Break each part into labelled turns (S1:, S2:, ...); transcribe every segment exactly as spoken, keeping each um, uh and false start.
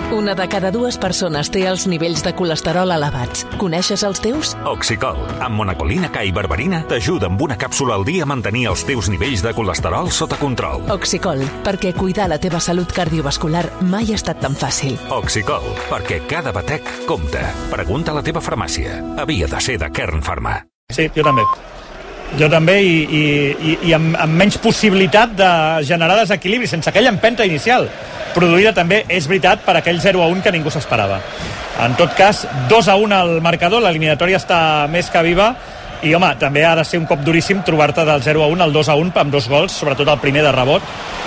S1: Una de cada dues persones té els nivells de colesterol elevats. Coneixes els teus?
S2: Oxicol, amb monacolina K i berberina, t'ajuda amb una càpsula al dia a mantenir els teus nivells de colesterol sota control.
S1: Oxicol, perquè cuidar la teva salut cardiovascular mai ha estat tan fàcil.
S2: Oxicol, perquè cada batec compta. Pregunta a la teva farmàcia. Havia de ser de Kern Pharma.
S3: Sí, jo també. Jo també, i, i, i, i amb, amb menys possibilitat de generar desequilibri, sense aquella empenta inicial, produïda també, és veritat, per aquell zero a un que ningú s'esperava. En tot cas, dos a un al marcador, l'eliminatòria està més que viva, i home, també ha de ser un cop duríssim trobar-te del zero a un al dos a un amb dos gols, sobretot el primer de rebot.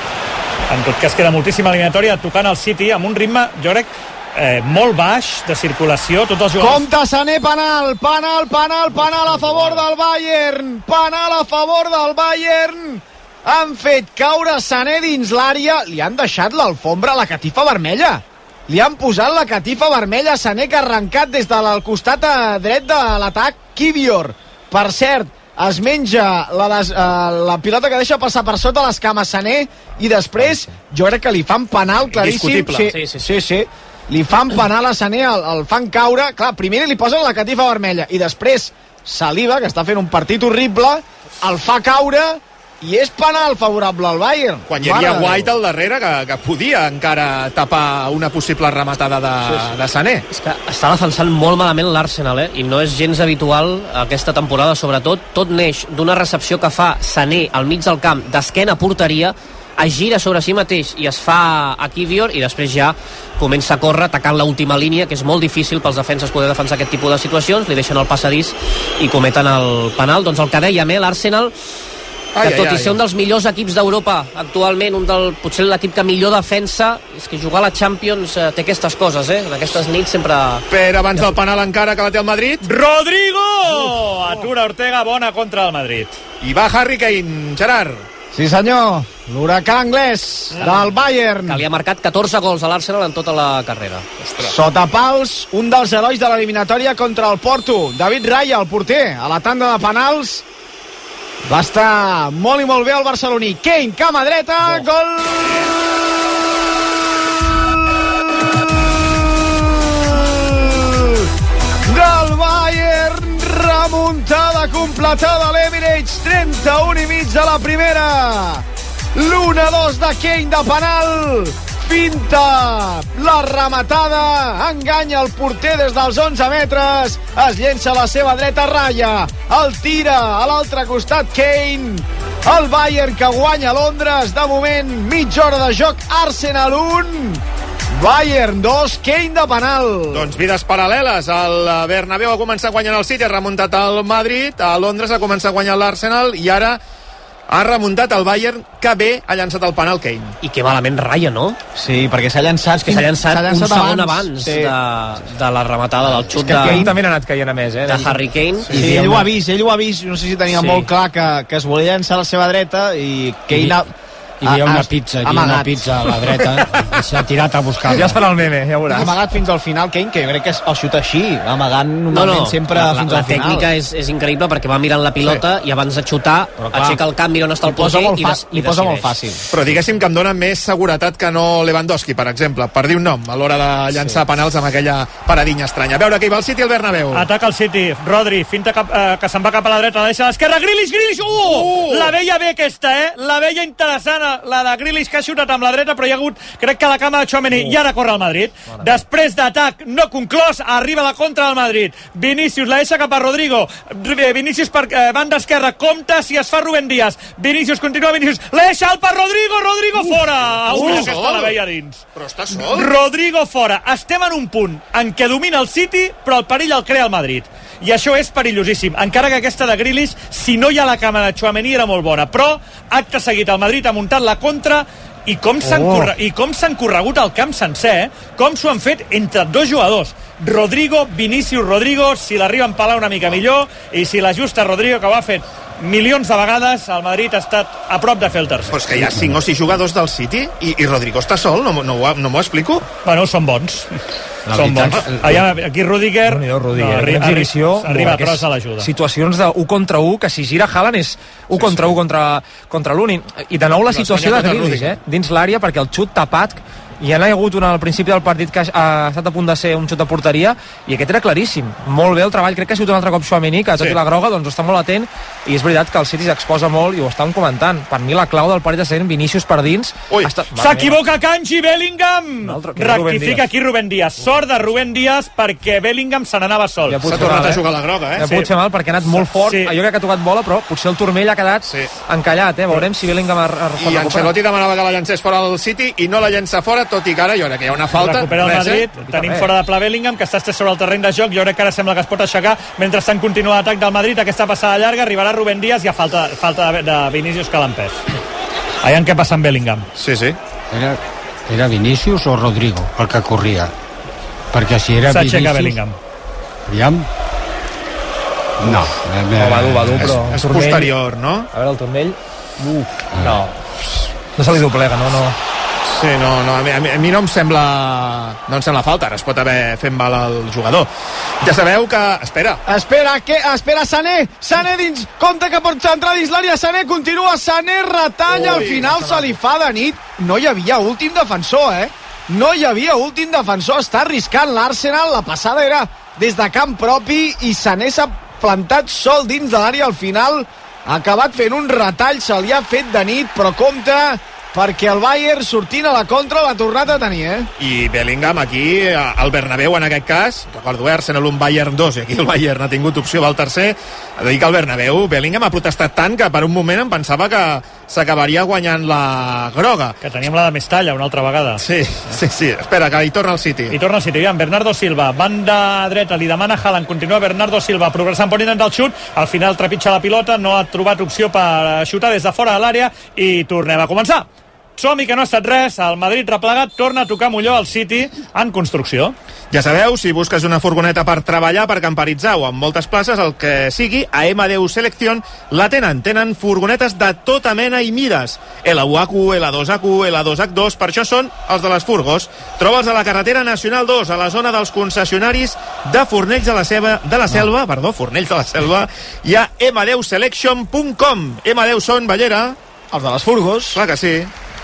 S3: En tot cas, queda moltíssima eliminatòria tocant el City amb un ritme, jo crec, Eh, molt baix de circulació, tots els jugadors...
S4: Compte, Sané, penal, penal, penal, penal a favor del Bayern, penal a favor del Bayern, han fet caure Sané dins l'àrea, li han deixat l'alfombra, la catifa vermella, li han posat la catifa vermella a Sané, que ha arrencat des del costat dret de l'atac Kivior. Per cert, es menja la, des, uh, la pilota que deixa passar per sota les cames Sané, i després jo crec que li fan penal claríssim. Sí, sí, sí, sí, sí. Li fan penal a Sané, el, el fan caure. Clar, primer li posen la catifa vermella i després Saliba, que està fent un partit horrible, el fa caure i és penal favorable al Bayern.
S5: Quan hi havia White al darrere, que, que podia encara tapar una possible rematada de, sí, sí. de Sané.
S6: És que està defensant molt malament l'Arsenal, eh? I no és gens habitual aquesta temporada, sobretot. Tot neix d'una recepció que fa Sané al mig del camp, d'esquena a porteria, es gira sobre si mateix i es fa a Kivior, i després ja comença a córrer atacant l'última línia, que és molt difícil pels defenses poder defensar aquest tipus de situacions. Li deixen el passadís i cometen el penal. Doncs el que dèiem, eh, l'Arsenal, que ai, tot ai, i ser ai. un dels millors equips d'Europa actualment, un del, potser l'equip que millor defensa, és que jugar a la Champions eh, té aquestes coses, eh? En aquestes nits sempre...
S5: Per abans del penal encara, que la té el Madrid.
S3: Rodrigo! Uh, Atura Ortega, bona contra el Madrid.
S5: I va Harry Kane, Gerard.
S4: Sí senyor, l'huracà anglès del Bayern,
S6: que li ha marcat catorze gols a l'Arsenal en tota la carrera.
S4: Ostres. Sota pals, un dels herois de l'eliminatòria contra el Porto, David Raya, el porter, a la tanda de penals. Va estar molt i molt bé el barceloní. Kane, cama dreta, oh. Gol del Bayern. Remuntada completada a l'Emirates, trenta-un i mig de la primera. l'u a dos de Kane de penal, finta la rematada, enganya el porter des dels onze metres, es llença a la seva dreta Raya, el tira a l'altre costat Kane. El Bayern que guanya a Londres, de moment mitja hora de joc, Arsenal un, Bayern dos, Kane de penal.
S5: Doncs vides paral·leles. El Bernabéu ha començat guanyant el City, ha remuntat el Madrid, a Londres ha començat guanyant l'Arsenal i ara ha remuntat el Bayern, que bé ha llançat el penal Kane.
S6: I que malament Raya, no?
S4: Sí, perquè s'ha llançat,
S6: que s'ha llançat, s'ha llançat un
S4: abans,
S6: segon abans
S4: sí.
S6: de, de la rematada del xut de...
S7: Kane també ha anat caient a més, eh?
S6: De Harry Kane.
S4: Sí, sí, ell ho ha vist, ell ho ha vist, no sé si tenia sí. molt clar que, que es volia llançar a la seva dreta i Kane... I... ha...
S7: Hi havia una pizza, hi havia una pizza a la dreta i s'ha tirat a buscar.
S3: Ja es farà el meme, ja veuràs.
S4: Ha amagat fins al final, Kane, que jo crec que el xuta així, amagant normalment no, no, sempre la, fins
S6: la,
S4: al final.
S6: La tècnica és, és increïble perquè va mirant la pilota sí. i abans de xutar aixeca el camp, mira on està el porter i, des, i, i
S4: posa molt fàcil.
S5: Però diguéssim que em dona més seguretat que no Lewandowski, per exemple, per dir un nom, a l'hora de llançar sí. penals amb aquella paradinya estranya. A veure que hi va el City al Bernabéu.
S3: Ataca el City, Rodri, finta cap, eh, que se'n va cap a la dreta, la deixa a l'esquerra, Grealish, Grealish, uh! uh! La veia bé aquesta, eh? La veia interessant, la de Grealish, que ha xutat amb la dreta, però hi ha hagut, crec que la cama de Tchouaméni, uh. i ara corre el Madrid. Bona. Després d'atac no conclòs, arriba la contra del Madrid. Vinícius la deixa cap a Rodrigo. Vinícius per eh, banda esquerra, compta si es fa Rubén Díaz. Vinícius, continua Vinícius, la deixa al per Rodrigo, Rodrigo uh. fora. Uh, uh, aquesta la veia dins.
S5: Però està sol.
S3: Rodrigo fora. Estem en un punt en què domina el City, però el perill el crea el Madrid. I això és perillosíssim. Encara que aquesta de Grealish, si no hi ha la cama de Tchouaméni, era molt bona. Però, acte seguit, el Madrid ha muntat la contra. I com s'han oh. corre... corre... corregut el camp sencer, eh? Com s'ho han fet entre dos jugadors. Rodrigo, Vinícius, Rodrigo, si l'arriba a empalar una mica millor, i si l'ajusta Rodrigo, que ho ha fet milions de vegades, el Madrid ha estat a prop de fer el tercer.
S5: Però és que hi ha cinc o sis jugadors del City i, i Rodrigo està sol, no, no, no m'ho explico?
S3: Bueno, són bons. La són bons. Allà, aquí Rudiger,
S7: no, Rudiger
S3: no, arri arri arriba a tros a l'ajuda.
S7: Situacions de u contra u, que si gira Haaland és u sí, contra u sí. contra, contra l'únic. I de nou la situació de Grealish, eh? Dins l'àrea, perquè el xut tapat
S8: hi ha hagut una, al principi del partit que ha, ha estat a punt de ser un xut de porteria, i aquest era claríssim. Molt bé el treball, crec que ha sigut un altre cop Tchouaméni, que tot sí. i la groga doncs està molt atent, i és veritat que el City s'exposa molt, i ho estàvem comentant. Per mi la clau del partit està sent Vinícius per dins. Està...
S3: S'equivoca Kanji, Bellingham! Altre, rectifica aquí Rubén Díaz. Sort de Rubén Díaz perquè Bellingham se n'anava sol.
S5: Ja S'ha tornat eh? a jugar la groga, eh?
S8: Ja sí. Pot ser mal perquè ha anat molt fort. Sí. Jo crec que ha tocat bola, però potser el turmell ha quedat sí. encallat, eh? Veurem si Bellingham ha, ha
S5: I Ancelotti demanava que la llancés fora del City i no la llença fora, tot i que ara jo crec que hi ha una falta.
S3: Recupera el Madrid, eh? Tenim fora de pla Bellingham, que està estès sobre el terreny de joc. Jo crec que ara sembla que es pot aixecar mentre estan continua l'atac del Madrid. Aquesta passada llarga, arribarà Rubén Díaz i ha falta, falta de, de Vinícius que l'ha empès. Aviam què passa amb Bellingham.
S5: Sí, sí.
S7: Era, era Vinícius o Rodrigo el que corria? Perquè si era
S3: S'aixeca
S7: Vinícius...
S3: Bellingham.
S7: Aviam. No.
S8: No, va dur, va dur, però...
S5: És, és posterior, no?
S8: A veure, el turmell... Uf, no. No se li doblega, no, no.
S5: Sí, no, no, a mi, a mi, a mi no em sembla no em sembla falta, ara es pot haver fet mal al jugador. Ja sabeu que... Espera.
S4: Espera, que... Espera, Sané. Sané dins. Compte que pot entrar dins l'àrea. Sané continua. Sané retalla. Al final se li fa de nit. No hi havia últim defensor, eh? No hi havia últim defensor. Està arriscant l'Arsenal. La passada era des de camp propi i Sané s'ha plantat sol dins de l'àrea. Al final ha acabat fent un retall. Se li ha fet de nit, però compte... perquè el Bayern sortint a la contra l'ha tornat a tenir, eh?
S5: I Bellingham aquí, al Bernabéu en aquest cas, recordo, eh, Arsenal un Bayern dos, i aquí el Bayern ha tingut opció del tercer, ha de dir que al Bernabéu Bellingham ha protestat tant que per un moment em pensava que s'acabaria guanyant la groga.
S3: Que teníem la de Mestalla una altra vegada.
S5: Sí, sí, sí, espera, que hi torna el City.
S3: Hi torna el City, aviam, Bernardo Silva, banda dreta, li demana Haaland, continua Bernardo Silva, progressant per intentar el xut, al final trepitja la pilota, no ha trobat opció per xutar des de fora de l'àrea i tornem a començar. Som-hi, que no ha estat res, el Madrid replegat torna a tocar Molló al City en construcció.
S5: Ja sabeu, si busques una furgoneta per treballar, per camperitzar o amb moltes places, el que sigui, a ema deu Selección la tenen. Tenen furgonetes de tota mena i mides. L u H U, L dos H U, L dos H dos, per això són els de les furgos. Troba'ls a la carretera Nacional dos, a la zona dels concessionaris de Fornells de la, Seva, de la Selva, perdó, Fornells de la Selva, i a ema deu selection punt com. ema deu són, Ballera?
S4: Els de les furgos.
S5: Clar que sí.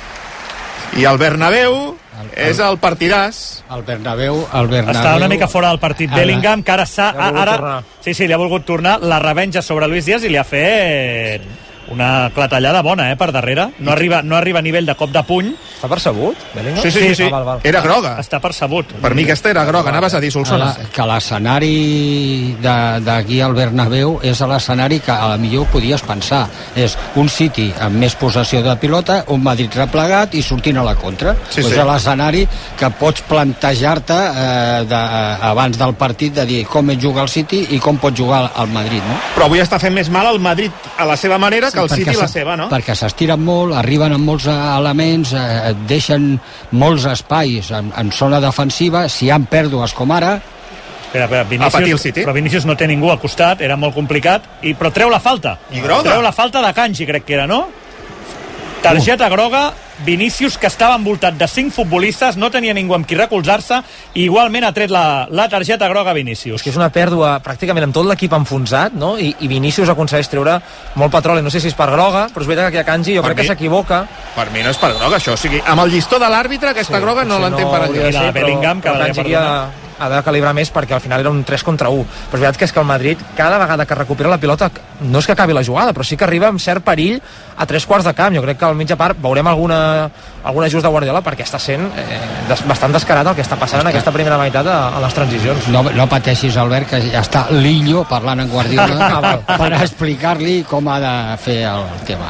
S5: I el Bernabéu el, el, és el partidàs.
S7: El Bernabéu, el Bernabéu...
S3: Està una mica fora del partit Bellingham, que ara s'ha... Ara, sí, sí, li ha volgut tornar la revenja sobre Luis Díaz i li ha fet una clatellada bona, eh, per darrere. No arriba, no arriba a nivell de cop de puny.
S8: Està percebut, Bellingham?
S5: Sí, sí, sí, sí. Ah, val, val. Era groga.
S3: Està percebut.
S5: Per mi aquesta era groga, anaves a dir, Solsona.
S7: Que l'escenari d'aquí al Bernabéu és l'escenari que a la millor podies pensar. És un City amb més possessió de pilota, un Madrid replegat i sortint a la contra. Sí, pues sí. És l'escenari que pots plantejar-te eh, de, eh, abans del partit de dir com et juga el City i com pot jugar el Madrid, no?
S5: Però avui està fent més mal el Madrid a la seva manera que el City la seva, no?
S7: Perquè s'estiren molt, arriben amb molts elements, eh, deixen molts espais en, en zona defensiva, si hi ha pèrdues com ara...
S3: Espera, espera, Vinícius, però Vinícius no té ningú al costat, era molt complicat, i, però treu la falta.
S5: I groga.
S3: Treu la falta de Kanji, crec que era, no? Targeta uh. groga, Vinícius, que estava envoltat de cinc futbolistes, no tenia ningú amb qui recolzar-se, i igualment ha tret la, la targeta groga a Vinícius.
S8: És que és una pèrdua pràcticament amb tot l'equip enfonsat, no? I, i Vinícius aconsegueix treure molt petroli. No sé si és per groga, però és veritat que aquí a Kanji jo per crec mi, que s'equivoca.
S5: Per mi no és per groga, això. O sigui, amb el llistó de l'àrbitre, aquesta sí, groga no l'entén no per enlloc.
S3: I la Bellingham, que la
S8: Kanji ha de calibrar més perquè al final era un tres contra u. Però és veritat que és que el Madrid, cada vegada que recupera la pilota, no és que acabi la jugada, però sí que arriba amb cert perill a tres quarts de camp. Jo crec que al mitja part veurem alguna, algun ajust de Guardiola, perquè està sent eh, des, bastant descarat el que està passant en aquesta primera meitat a, a les transicions.
S7: No, no pateixis, Albert, que ja està Lillo parlant amb Guardiola per explicar-li com ha de fer el tema.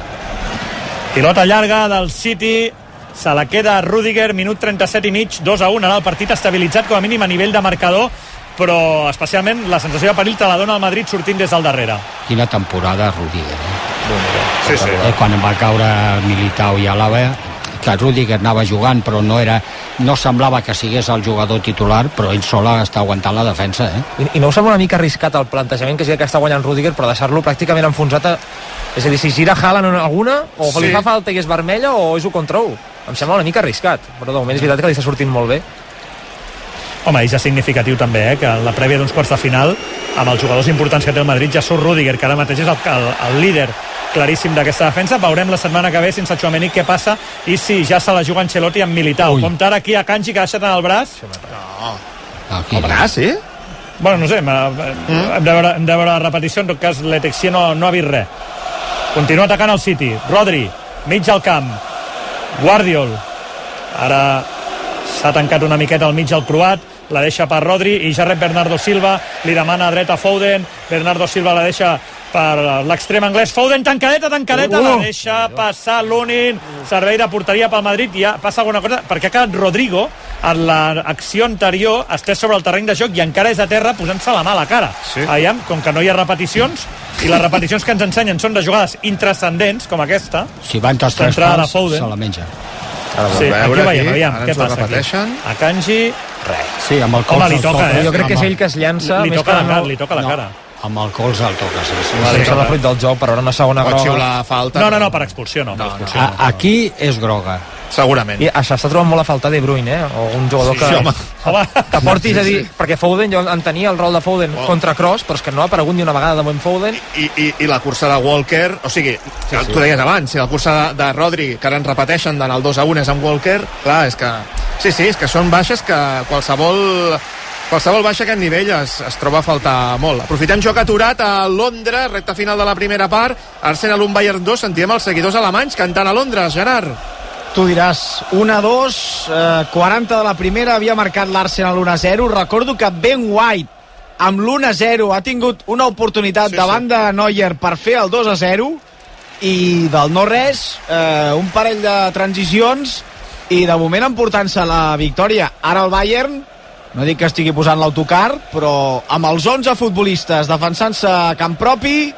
S3: Pilota llarga del City, se la queda Rüdiger, minut trenta-set i mig, dos a un, ara el partit estabilitzat com a mínim a nivell de marcador, però especialment la sensació de perill te la dona el Madrid sortint des del darrere.
S7: Quina temporada Rüdiger, eh?
S5: Sí, sí.
S7: Eh, quan va caure Militao i Alaba, que Rüdiger anava jugant, però no era no semblava que sigués el jugador titular, però ell sola està aguantant la defensa, eh?
S8: I, i no us sembla una mica arriscat el plantejament que sí que està guanyant Rüdiger, però deixar-lo pràcticament enfonsat a... És a dir, si gira Haaland en alguna, o sí. li fa falta i és vermella, o és un contra un. Em sembla una mica arriscat, però de moment és veritat que li està sortint molt bé.
S3: Home, i ja és significatiu també, eh, que la prèvia d'uns quarts de final, amb els jugadors importants que té el Madrid, ja surt Rüdiger, que ara mateix és el, el, el líder claríssim d'aquesta defensa. Veurem la setmana que ve sense Tchouaméni què passa i si ja se la juga Ancelotti amb Militao.
S7: Ui.
S3: Comptar aquí a Kanji, que ha deixat en el braç.
S5: No.
S7: Aquí,
S5: El braç, sí?
S3: Bueno, no sé, hem, hem, de veure, hem de veure la repetició. En tot cas, l'Etexia no, no ha vist res. Continua atacant el City. Rodri, mig al camp. Guardiol. Ara s'ha tancat una miqueta al mig el croat, la deixa per Rodri i ja rep Bernardo Silva, li demana a dreta Foden, Bernardo Silva la deixa per l'extrem anglès, Foden tancadeta, tancadeta, uh, la deixa passar l'Unin, servei de porteria pel Madrid, i ja passa alguna cosa, perquè ha quedat Rodrigo en l'acció anterior, estès sobre el terreny de joc i encara és a terra posant-se la mà a la cara. Sí. Aviam, com que no hi ha repeticions, i les repeticions que ens ensenyen són de jugades intrascendents, com aquesta,
S7: si van tots tres pals, se la menja.
S3: Sí, aquí ho veiem, aviam,
S5: ara
S3: què
S5: ens ho
S3: passa
S5: repeteixen.
S3: aquí? A Kanji,
S7: res. Sí, amb el colze.
S3: Home, li toca, eh?
S8: Jo crec que és ell que es llança.
S3: Li, li, toca, la, cara, li toca la
S7: no,
S3: cara.
S7: Amb el colze el toca, sí. sí.
S8: Vale, això és el fruit del joc, però ara una segona
S5: Pot
S8: groga.
S5: xiular falta.
S3: No, no, no, per expulsió no. Per
S5: No,
S3: expulsió,
S7: A,
S3: no.
S7: aquí és groga.
S5: Segurament.
S8: I això està trobant molt a faltar De Bruyne, eh? O un jugador
S5: Sí,
S8: que,
S5: sí, home.
S8: que porti, és a dir,
S5: Sí, sí.
S8: perquè Foden, jo entenia el rol de Foden
S5: Oh.
S8: contra Kroos, però és que no ha aparegut ni una vegada de moment Foden.
S5: I, i, i la cursa de Walker, o sigui, sí, sí. tu deies abans, si la cursa de, de Rodri, que ara ens repeteixen d'anar el dos a un és amb Walker, clar, és que sí, sí, és que són baixes que qualsevol qualsevol baixa a aquest nivell es, es troba a faltar molt. Aprofitem joc aturat a Londres, recta final de la primera part, Arsenal un Bayern dos, sentim els seguidors alemanys cantant a Londres, Gerard.
S4: Tu diràs, un a dos, eh, quaranta de la primera, havia marcat l'Arsenal un a zero. Recordo que Ben White, amb l'un a zero, ha tingut una oportunitat
S5: Sí,
S4: davant
S5: sí.
S4: de Neuer per fer el dos a zero, i del no-res, eh, un parell de transicions, i de moment emportant-se la victòria. Ara el Bayern, no dic que estigui posant l'autocar, però amb els onze futbolistes defensant-se a camp propi,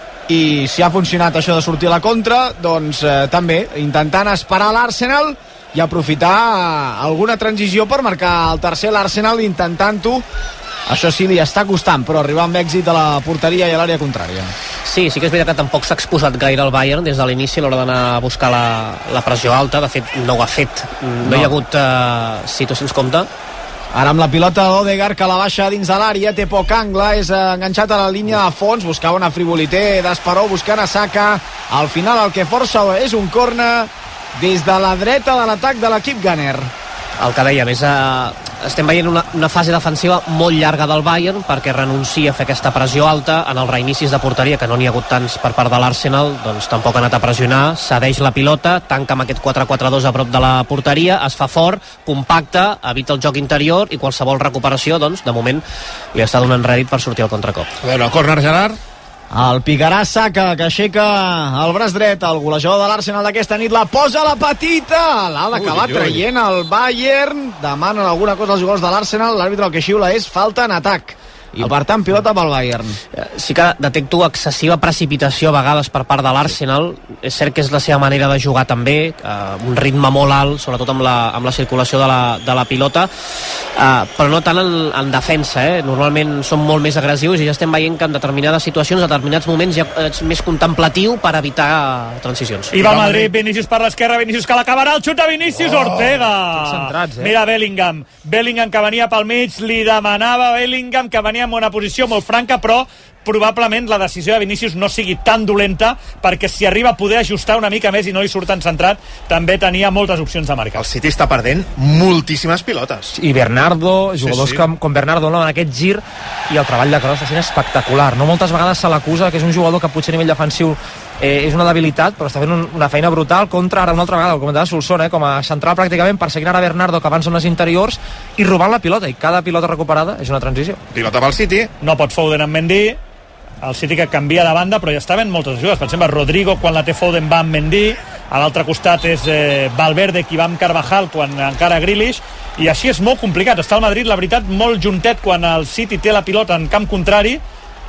S4: i si ha funcionat això de sortir a la contra, doncs eh, també intentant esperar l'Arsenal i aprofitar eh, alguna transició per marcar el tercer, l'Arsenal intentant-ho. Això sí, li està costant, però arribar amb èxit a la porteria i a l'àrea contrària.
S6: Sí, sí que és veritat que tampoc s'ha exposat gaire el Bayern des de l'inici a l'hora d'anar a buscar la, la pressió alta. De fet, no ho ha fet. No, no hi ha hagut uh, situacions compte.
S4: Ara amb la pilota d'Odegaard, que la baixa dins de l'àrea, té poc angle, és enganxat a la línia de fons, buscava una frivolité d'Esperó, buscant a Saka. Al final el que força és un córner des de la dreta de l'atac de l'equip Gunner.
S6: El que dèiem és uh, estem veient una, una fase defensiva molt llarga del Bayern perquè renuncia a fer aquesta pressió alta en els reinicis de porteria, que no n'hi ha hagut tants per part de l'Arsenal, doncs tampoc ha anat a pressionar, cedeix la pilota, tanca amb aquest quatre quatre dos a prop de la porteria, es fa fort, compacta, evita el joc interior i qualsevol recuperació, doncs, de moment li està donant rèdit per sortir al contracop.
S5: A veure, el córner, Gerard.
S4: El picarà Saka, que aixeca el braç dret, el golejador de l'Arsenal d'aquesta nit, la posa a la petita, l'ha d'acabar traient el Bayern, demanen alguna cosa als jugadors de l'Arsenal, l'àrbitre el que xiula és falta en atac, i per tant pilota pel Bayern.
S6: Sí que detecto excessiva precipitació a vegades per part de l'Arsenal, és cert que és la seva manera de jugar també, eh, un ritme molt alt, sobretot amb la, amb la circulació de la, de la pilota, eh, però no tant en, en defensa, eh? Normalment són molt més agressius i ja estem veient que en determinades situacions, en determinats moments ja ets més contemplatiu per evitar transicions.
S3: I va el Madrid, Vinícius per l'esquerra, Vinícius que l'acabarà, el xuta Vinícius, oh, Ortega.
S8: Centrats, eh?
S3: Mira Bellingham, Bellingham que venia pel mig, li demanava Bellingham que venia en una posició molt franca, però probablement la decisió de Vinícius no sigui tan dolenta, perquè si arriba a poder ajustar una mica més i no li surt tan centrat, també tenia moltes opcions de marcar.
S5: El City està perdent moltíssimes pilotes.
S8: I Bernardo, jugadors
S5: sí, sí.
S8: Com, com Bernardo, no, en aquest gir, i el treball de Kroos està sent espectacular. No moltes vegades se l'acusa que és un jugador que potser a nivell defensiu eh, és una debilitat, però està fent un, una feina brutal contra, ara una altra vegada, com comentava Solsona, eh, com a central pràcticament, perseguint ara Bernardo, que avança zones interiors, i robant la pilota, i cada pilota recuperada és una transició.
S5: Pilota pel City.
S3: No pot Foden amb Mendy, el City que canvia de banda, però ja estaven moltes ajudes. Per exemple, Rodrigo, quan la té Foden, va amb Mendy, a l'altre costat és eh, Valverde, qui va amb Carvajal, quan encara Grealish, i així és molt complicat. Està el Madrid, la veritat, molt juntet quan el City té la pilota en camp contrari,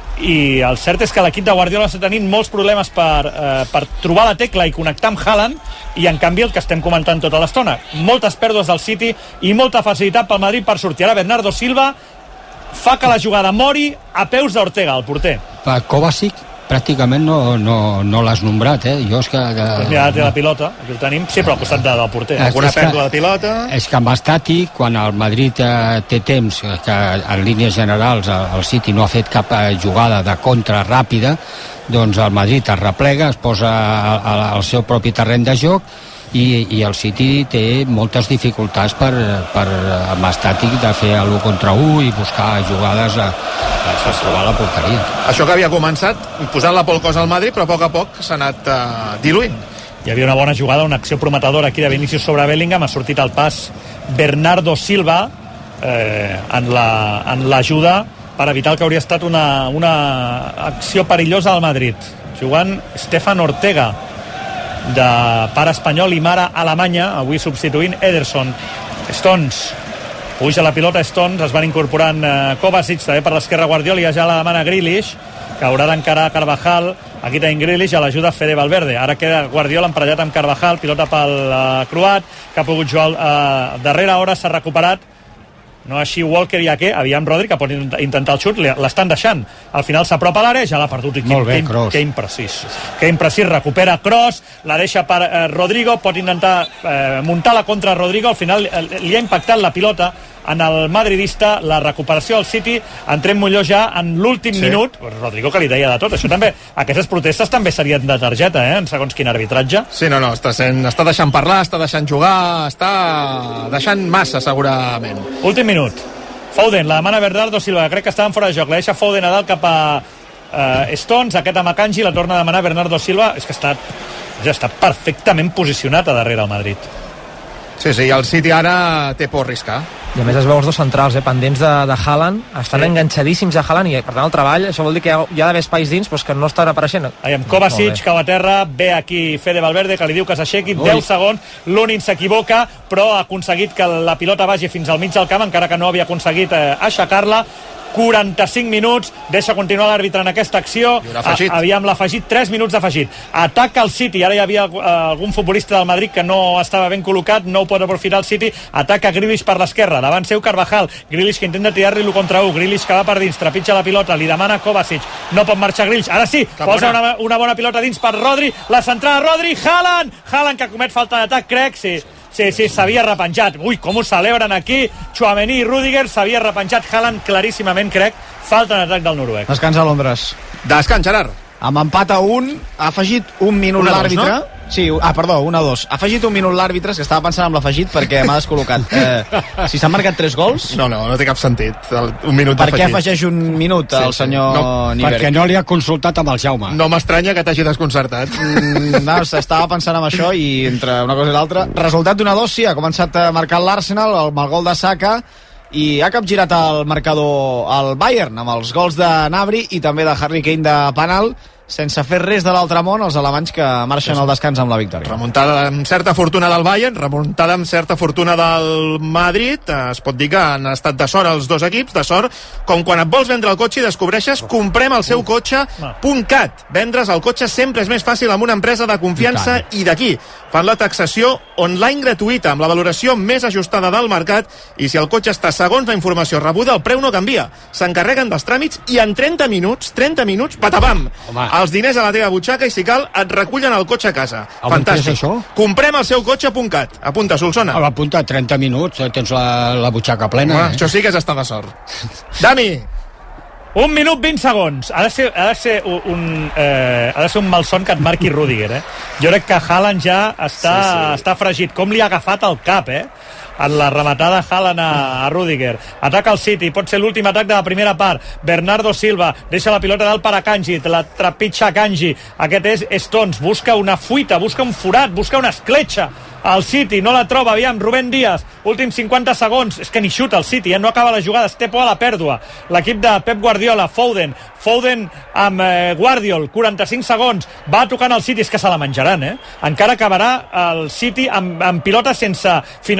S3: i el cert és que l'equip de Guardiola està tenint molts problemes per, eh, per trobar la tecla i connectar amb Haaland, i en canvi el que estem comentant tota l'estona, moltes pèrdues del City i molta facilitat pel Madrid per sortir. Ara Bernardo Silva fa que la jugada mori a peus d'Ortega, el porter.
S7: Per Kovacic pràcticament no, no, no l'has nombrat, eh? Jo és que... De...
S3: Pues mira, té la pilota, aquí el tenim, sí, però al costat de, del porter.
S5: Alguna pèrdua de pilota?
S7: És que amb estàtic, quan el Madrid eh, té temps, que en línies generals el, el City no ha fet cap eh, jugada de contra ràpida, doncs el Madrid es replega, es posa al, al seu propi terreny de joc, i, i el City té moltes dificultats per, per amb estàtic de fer l'u contra u i buscar jugades a, a trobar la porteria.
S5: Això que havia començat posant-la pel cos al Madrid, però a poc a poc s'ha anat uh, diluint.
S3: Hi havia una bona jugada, una acció prometedora aquí de Vinícius sobre Bellingham, ha sortit al pas Bernardo Silva eh, en l'ajuda la, per evitar el que hauria estat una, una acció perillosa al Madrid. Jugant Stefan Ortega, de pare espanyol i mare alemanya, avui substituint Ederson. Stones, puja la pilota Stones, es van incorporant eh, Kovacic, també per l'esquerra Guardiola, i ja la demana Grealish, que haurà d'encarar Carvajal. Aquí tenim Grealish, a l'ajuda Fede Valverde. Ara queda Guardiola emparellat amb Carvajal, pilota pel eh, croat, que ha pogut jugar eh, darrera hora, s'ha recuperat. No així Walker i Ake, aviam Rodri, que pot intentar el xut, l'estan deixant. Al final s'apropa a l'àrea, ja l'ha perdut.
S7: Molt bé,
S3: Kroos. Que imprecís. Que imprecís, recupera Kroos, la deixa per eh, Rodrigo, pot intentar eh, muntar la contra Rodrigo, al final eh, li ha impactat la pilota en el madridista, la recuperació al City. Entrem millor ja en l'últim sí. minut. Rodrigo, que li deia de tot. Això també, aquestes protestes també serien de targeta, eh? En segons quin arbitratge.
S5: Sí, no, no, està, sent, està deixant parlar, està deixant jugar, està deixant massa, segurament.
S3: Últim minut. Foden, la demana Bernardo Silva, crec que estaven fora de joc. La deixa Foden a dalt cap a eh, Stones, aquest amb Akanji, la torna a demanar Bernardo Silva. És que està, ja està perfectament posicionat a darrere el Madrid.
S5: Sí, sí, el City ara té por riscar.
S8: I a més es veu els dos centrals, eh, pendents de, de Haaland, estan sí. enganxadíssims a Haaland, i per tant el treball, això vol dir que hi ha, hi ha d'haver espais dins, però que no estan apareixent.
S3: Amb Kovacic, cau a terra, ve aquí Fede Valverde, que li diu que s'aixequi, deu segons, l'únic s'equivoca, però ha aconseguit que la pilota vagi fins al mig del camp, encara que no havia aconseguit eh, aixecar-la. quaranta-cinc minuts, deixa continuar l'àrbitre en aquesta acció. A, havíem l'afegit, tres minuts d'afegit. Ataca el City, ara hi havia uh, algun futbolista del Madrid que no estava ben col·locat, no ho pot aprofitar el City, ataca Grealish per l'esquerra, davant seu Carvajal, Grealish que intenta tirar-li l'u contra u, Grealish que va per dins, trepitja la pilota, li demana Kovacic, no pot marxar Grealish, ara sí, Cap posa una, una bona pilota dins per Rodri, la centrada Rodri, Haaland, Haaland que comet falta d'atac, crec, sí. Sí, sí, s'havia repenjat. Ui, com ho celebren aquí. Tchouaméni i Rüdiger, s'havia repenjat Haaland claríssimament, crec. Falta d'atac del noruec.
S4: Descansa a Londres.
S5: Descans, Gerard.
S4: Amb empat a un, ha afegit un minut l'àrbitre. No? Sí, ah, perdó, un a dos. Ha afegit un minut l'àrbitre, que estava pensant en l'afegit perquè m'ha descol·locat. Eh, si s'han marcat tres gols...
S5: No, no, no té cap sentit. Un minut
S4: per
S5: afegit.
S4: què afegeix un minut el sí, senyor
S7: no,
S4: Niberg?
S7: Perquè no li ha consultat amb el Jaume.
S5: No m'estranya que t'hagi desconcertat.
S4: Mm, no, estava pensant en això i entre una cosa i l'altra... Resultat d'un a dos, sí, ha començat a marcar l'Arsenal amb el gol de Saka i ha capgirat el marcador al Bayern amb els gols de Gnabry i també de Harry Kane de penal, sense fer res de l'altre món, els alemanys que marxen al descans amb la victòria.
S5: Remuntada amb certa fortuna del Bayern, remuntada amb certa fortuna del Madrid. Es pot dir que han estat de sort els dos equips, de sort com quan et vols vendre el cotxe i descobreixes comprem el seu cotxe punt cat. Vendre's el cotxe sempre és més fàcil amb una empresa de confiança i d'aquí. Fan la taxació online gratuïta amb la valoració més ajustada del mercat i si el cotxe està segons la informació rebuda, el preu no canvia. S'encarreguen dels tràmits i en trenta minuts, trenta minuts, patapam! Home. Els diners a la teva butxaca i si cal et recullen el cotxe a casa.
S7: Home,
S5: fantàstic. Comprem el seu cotxe punt cat. Apunta, Solsona.
S7: Ah, apunta, trenta minuts, tens la, la butxaca plena.
S5: Home,
S7: eh?
S5: Això sí que és estar de sort. Dami!
S3: Un minut, vint segons. Ha de ser, ha de ser, un, eh, ha de ser un malson que et marqui Rüdiger, eh? Jo crec que Haaland ja està, sí, sí. està fregit. Com li ha agafat el cap, eh? En la rematada Haaland a, a Rüdiger. Ataca el City, pot ser l'últim atac de la primera part. Bernardo Silva deixa la pilota dalt per Akanji, la trepitja Akanji. Aquest és Stones, busca una fuita, busca un forat, busca una escletxa. El City no la troba, aviam, Rubén Díaz, últims cinquanta segons, és que ni xuta el City, eh? No acaba la jugada, es té por a la pèrdua. L'equip de Pep Guardiola, Foden, Foden amb eh, Guardiol, quaranta-cinc segons, va tocant el City, és que se la menjaran, eh? Encara acabarà el City amb, amb pilota sense finalitzar la jugada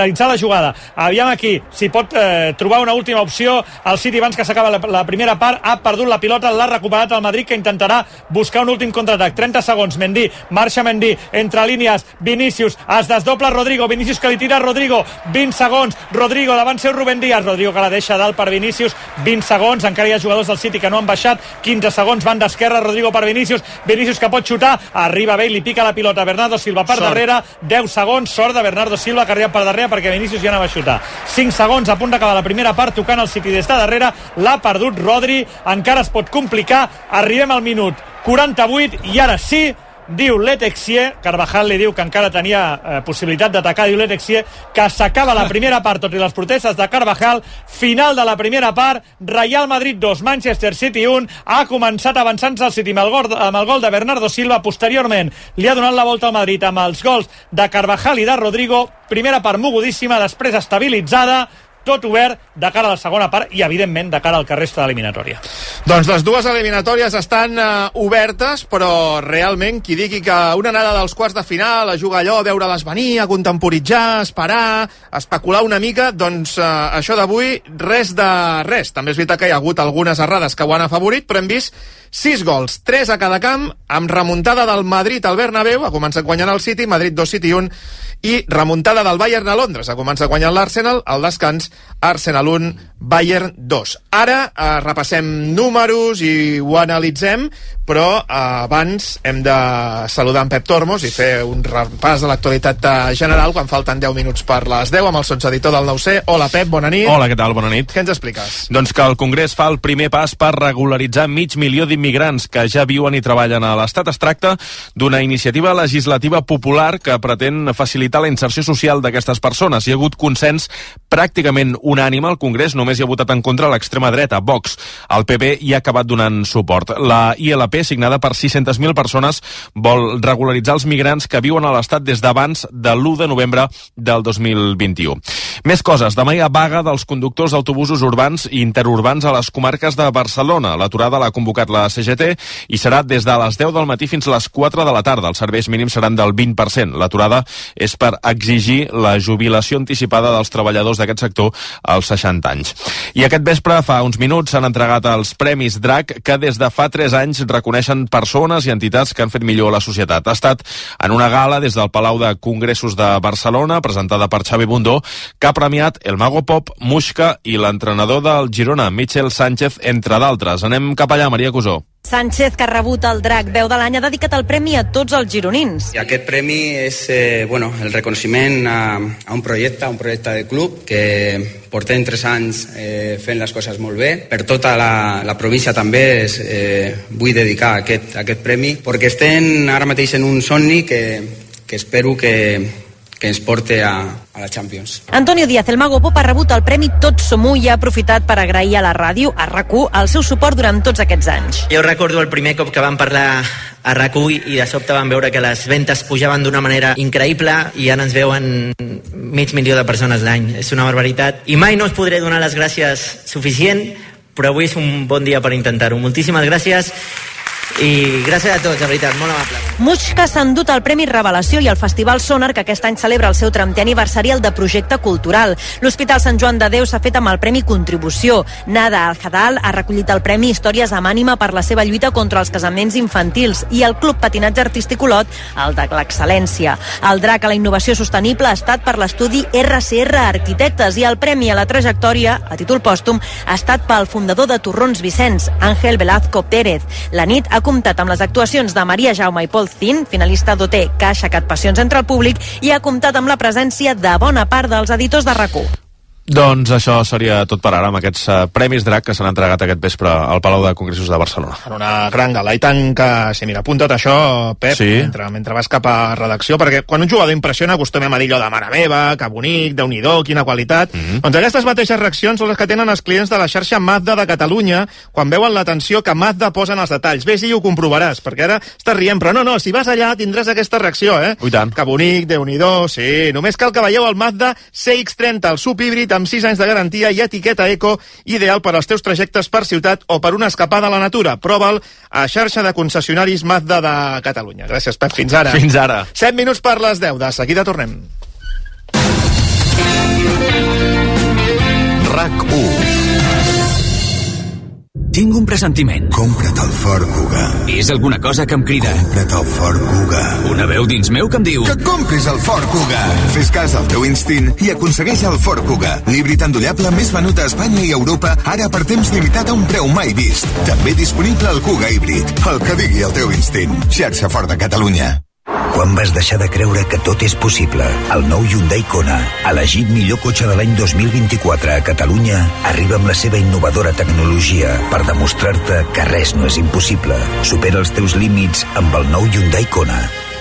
S3: jugada. Aviam aquí, si pot eh, trobar una última opció. El City, abans que s'acaba la, la primera part, ha perdut la pilota, l'ha recuperat el Madrid, que intentarà buscar un últim contraatac. trenta segons, Mendy, marxa Mendy, entre línies, Vinícius, es desdobla Rodrigo, Vinícius que li tira Rodrigo, vint segons, Rodrigo, davant seu Rubén Díaz, Rodrigo que la deixa dalt per Vinícius, vint segons, encara hi ha jugadors del City que no han baixat, quinze segons, van d'esquerra, Rodrigo per Vinícius, Vinícius que pot xutar, arriba bé i li pica la pilota, Bernardo Silva per sort. Darrere, deu segons, sort de Bernardo Silva que arriba per darrere perquè Vinícius ja anava a xutar, cinc segons, a punt d'acabar la primera part, tocant el City des de darrere, l'ha perdut Rodri, encara es pot complicar, arribem al minut quaranta-vuit i ara sí, diu Letexier, Carvajal li diu que encara tenia eh, possibilitat d'atacar, diu Letexier que s'acaba la primera part, tot i les protestes de Carvajal, final de la primera part, Real Madrid dos, Manchester City un, ha començat avançant-se el City amb el, gol, amb el gol de Bernardo Silva, posteriorment li ha donat la volta al Madrid amb els gols de Carvajal i de Rodrigo, primera part mogudíssima, després estabilitzada, tot obert de cara a la segona part i, evidentment, de cara al que resta de l'eliminatòria.
S5: Doncs les dues eliminatòries estan uh, obertes, però realment qui digui que una anada dels quarts de final, a jugar allò, a veure-les venir, a contemporitzar, esperar, a especular una mica, doncs uh, això d'avui, res de res. També és veritat que hi ha hagut algunes errades que ho han afavorit, però hem vist sis gols, tres a cada camp, amb remuntada del Madrid al Bernabéu, ha començat guanyant el City, Madrid dos, City un, i remuntada del Bayern a Londres, ha començat guanyant l'Arsenal, al descans, Arsenal un, Bayern dos. Ara eh, repassem números i ho analitzem, però eh, abans hem de saludar en Pep Tormos i fer un repàs de l'actualitat general quan falten deu minuts per les deu amb el sotseditor del nou C. Hola Pep, bona nit.
S9: Hola, què tal? Bona nit.
S5: Què ens expliques?
S9: Doncs que el Congrés fa el primer pas per regularitzar mig milió d'immigrants que ja viuen i treballen a l'Estat. Es tracta d'una iniciativa legislativa popular que pretén facilitar la inserció social d'aquestes persones. Hi ha hagut consens pràcticament unànime al Congrés, només hi ha votat en contra l'extrema dreta, Vox. El P P hi ha acabat donant suport. La I L P, signada per sis-centes mil persones, vol regularitzar els migrants que viuen a l'Estat des d'abans de l'u de novembre del dos mil vint-i-u. Més coses. Demà hi ha vaga dels conductors d'autobusos urbans i interurbans a les comarques de Barcelona. L'aturada l'ha convocat la C G T i serà des de les deu del matí fins a les quatre de la tarda. Els serveis mínims seran del vint per cent. L'aturada és per exigir la jubilació anticipada dels treballadors d'aquest sector als seixanta anys. I aquest vespre, fa uns minuts, s'han entregat els Premis Drac, que des de fa tres anys reconeixen persones i entitats que han fet millor la societat. Ha estat en una gala des del Palau de Congressos de Barcelona, presentada per Xavi Bundó, que ha premiat el Mago Pop, Muixca i l'entrenador del Girona, Michel Sánchez, entre d'altres. Anem cap allà, Maria Cusó.
S10: Sánchez, que ha rebut el Drac Veu de l'Any, ha dedicat el premi a tots els gironins.
S11: I aquest premi és eh, bueno, el reconeixement a, a un projecte, a un projecte de club que portem tres anys eh, fent les coses molt bé. Per tota la, la província també es, eh, vull dedicar aquest, aquest premi, perquè estem ara mateix en un somni que, que espero que que ens porte a, a la Champions.
S10: Antonio Díaz, el Mago Pop, ha rebut el premi Tots som u i ha aprofitat per agrair a la ràdio, a RAC u, el seu suport durant tots aquests anys.
S12: Jo recordo el primer cop que vam parlar a RAC u i de sobte vam veure que les ventes pujaven d'una manera increïble i ara ens veuen mig milió de persones l'any. És una barbaritat. I mai no us podré donar les gràcies suficient, però avui és un bon dia per intentar-ho. Moltíssimes gràcies. I gràcies a tots, de veritat, molt amable.
S10: Muixca s'ha endut el Premi Revelació i el Festival Sonar, que aquest any celebra el seu trentè aniversari, el de projecte cultural. L'Hospital Sant Joan de Déu s'ha fet amb el Premi Contribució. Nada Al-Hadal ha recollit el Premi Històries amb ànima per la seva lluita contra els casaments infantils i el Club Patinatge Artístic Olot, el de l'excel·lència. El Drac a la innovació sostenible ha estat per l'estudi R C R Arquitectes i el Premi a la trajectòria, a títol pòstum, ha estat pel fundador de Torrons Vicenç, Àngel Velazco Pérez. La nit ha comptat amb les actuacions de Maria Jaume i Paul Zin, finalista d'O T, que ha aixecat passions entre el públic, i ha comptat amb la presència de bona part dels editors de RAC u.
S9: Doncs això seria tot per ara amb aquests uh, Premis Drac que s'han entregat aquest vespre al Palau de Congressos de Barcelona.
S5: En una gran gala, i tant que si mira, apunta't això, Pep, sí. mentre, mentre vas cap a redacció, perquè quan un jugador impressiona acostumem a dir allò de mare meva, que bonic, déu-n'hi-do, quina qualitat. Mm-hmm. Doncs aquestes mateixes reaccions són les que tenen els clients de la xarxa Mazda de Catalunya quan veuen l'atenció que Mazda posa en els detalls. Ves i ho comprovaràs, perquè ara estàs rient, però no, no, si vas allà tindràs aquesta reacció, eh?
S9: I tant.
S5: Que bonic, déu-n'hi-do, sí. Només cal que veieu el Mazda C X trenta, el subhíbrid amb sis anys de garantia i etiqueta eco, ideal per als teus trajectes per ciutat o per una escapada a la natura. Prova'l a xarxa de concessionaris Mazda de Catalunya. Gràcies, Pep. Fins ara.
S9: Fins ara.
S5: set minuts per les deu. De seguida tornem.
S13: RAC u. Tinc un pressentiment.
S14: Compra't el Ford Kuga.
S13: És alguna cosa que em crida.
S14: Compra't el Ford Kuga.
S13: Una veu dins meu que em diu...
S14: Que et compris el Ford Kuga. Fes cas al teu instint i aconsegueix el Ford Kuga. L'híbrid endollable més venut a Espanya i Europa, ara per temps limitat a un preu mai vist. També disponible el Kuga híbrid. El que digui el teu instint. Xarxa Ford de Catalunya.
S15: Quan vas deixar de creure que tot és possible? El nou Hyundai Kona, elegit millor cotxe de l'any dos mil vint-i-quatre a Catalunya, arriba amb la seva innovadora tecnologia per demostrar-te que res no és impossible. Supera els teus límits amb el nou Hyundai Kona.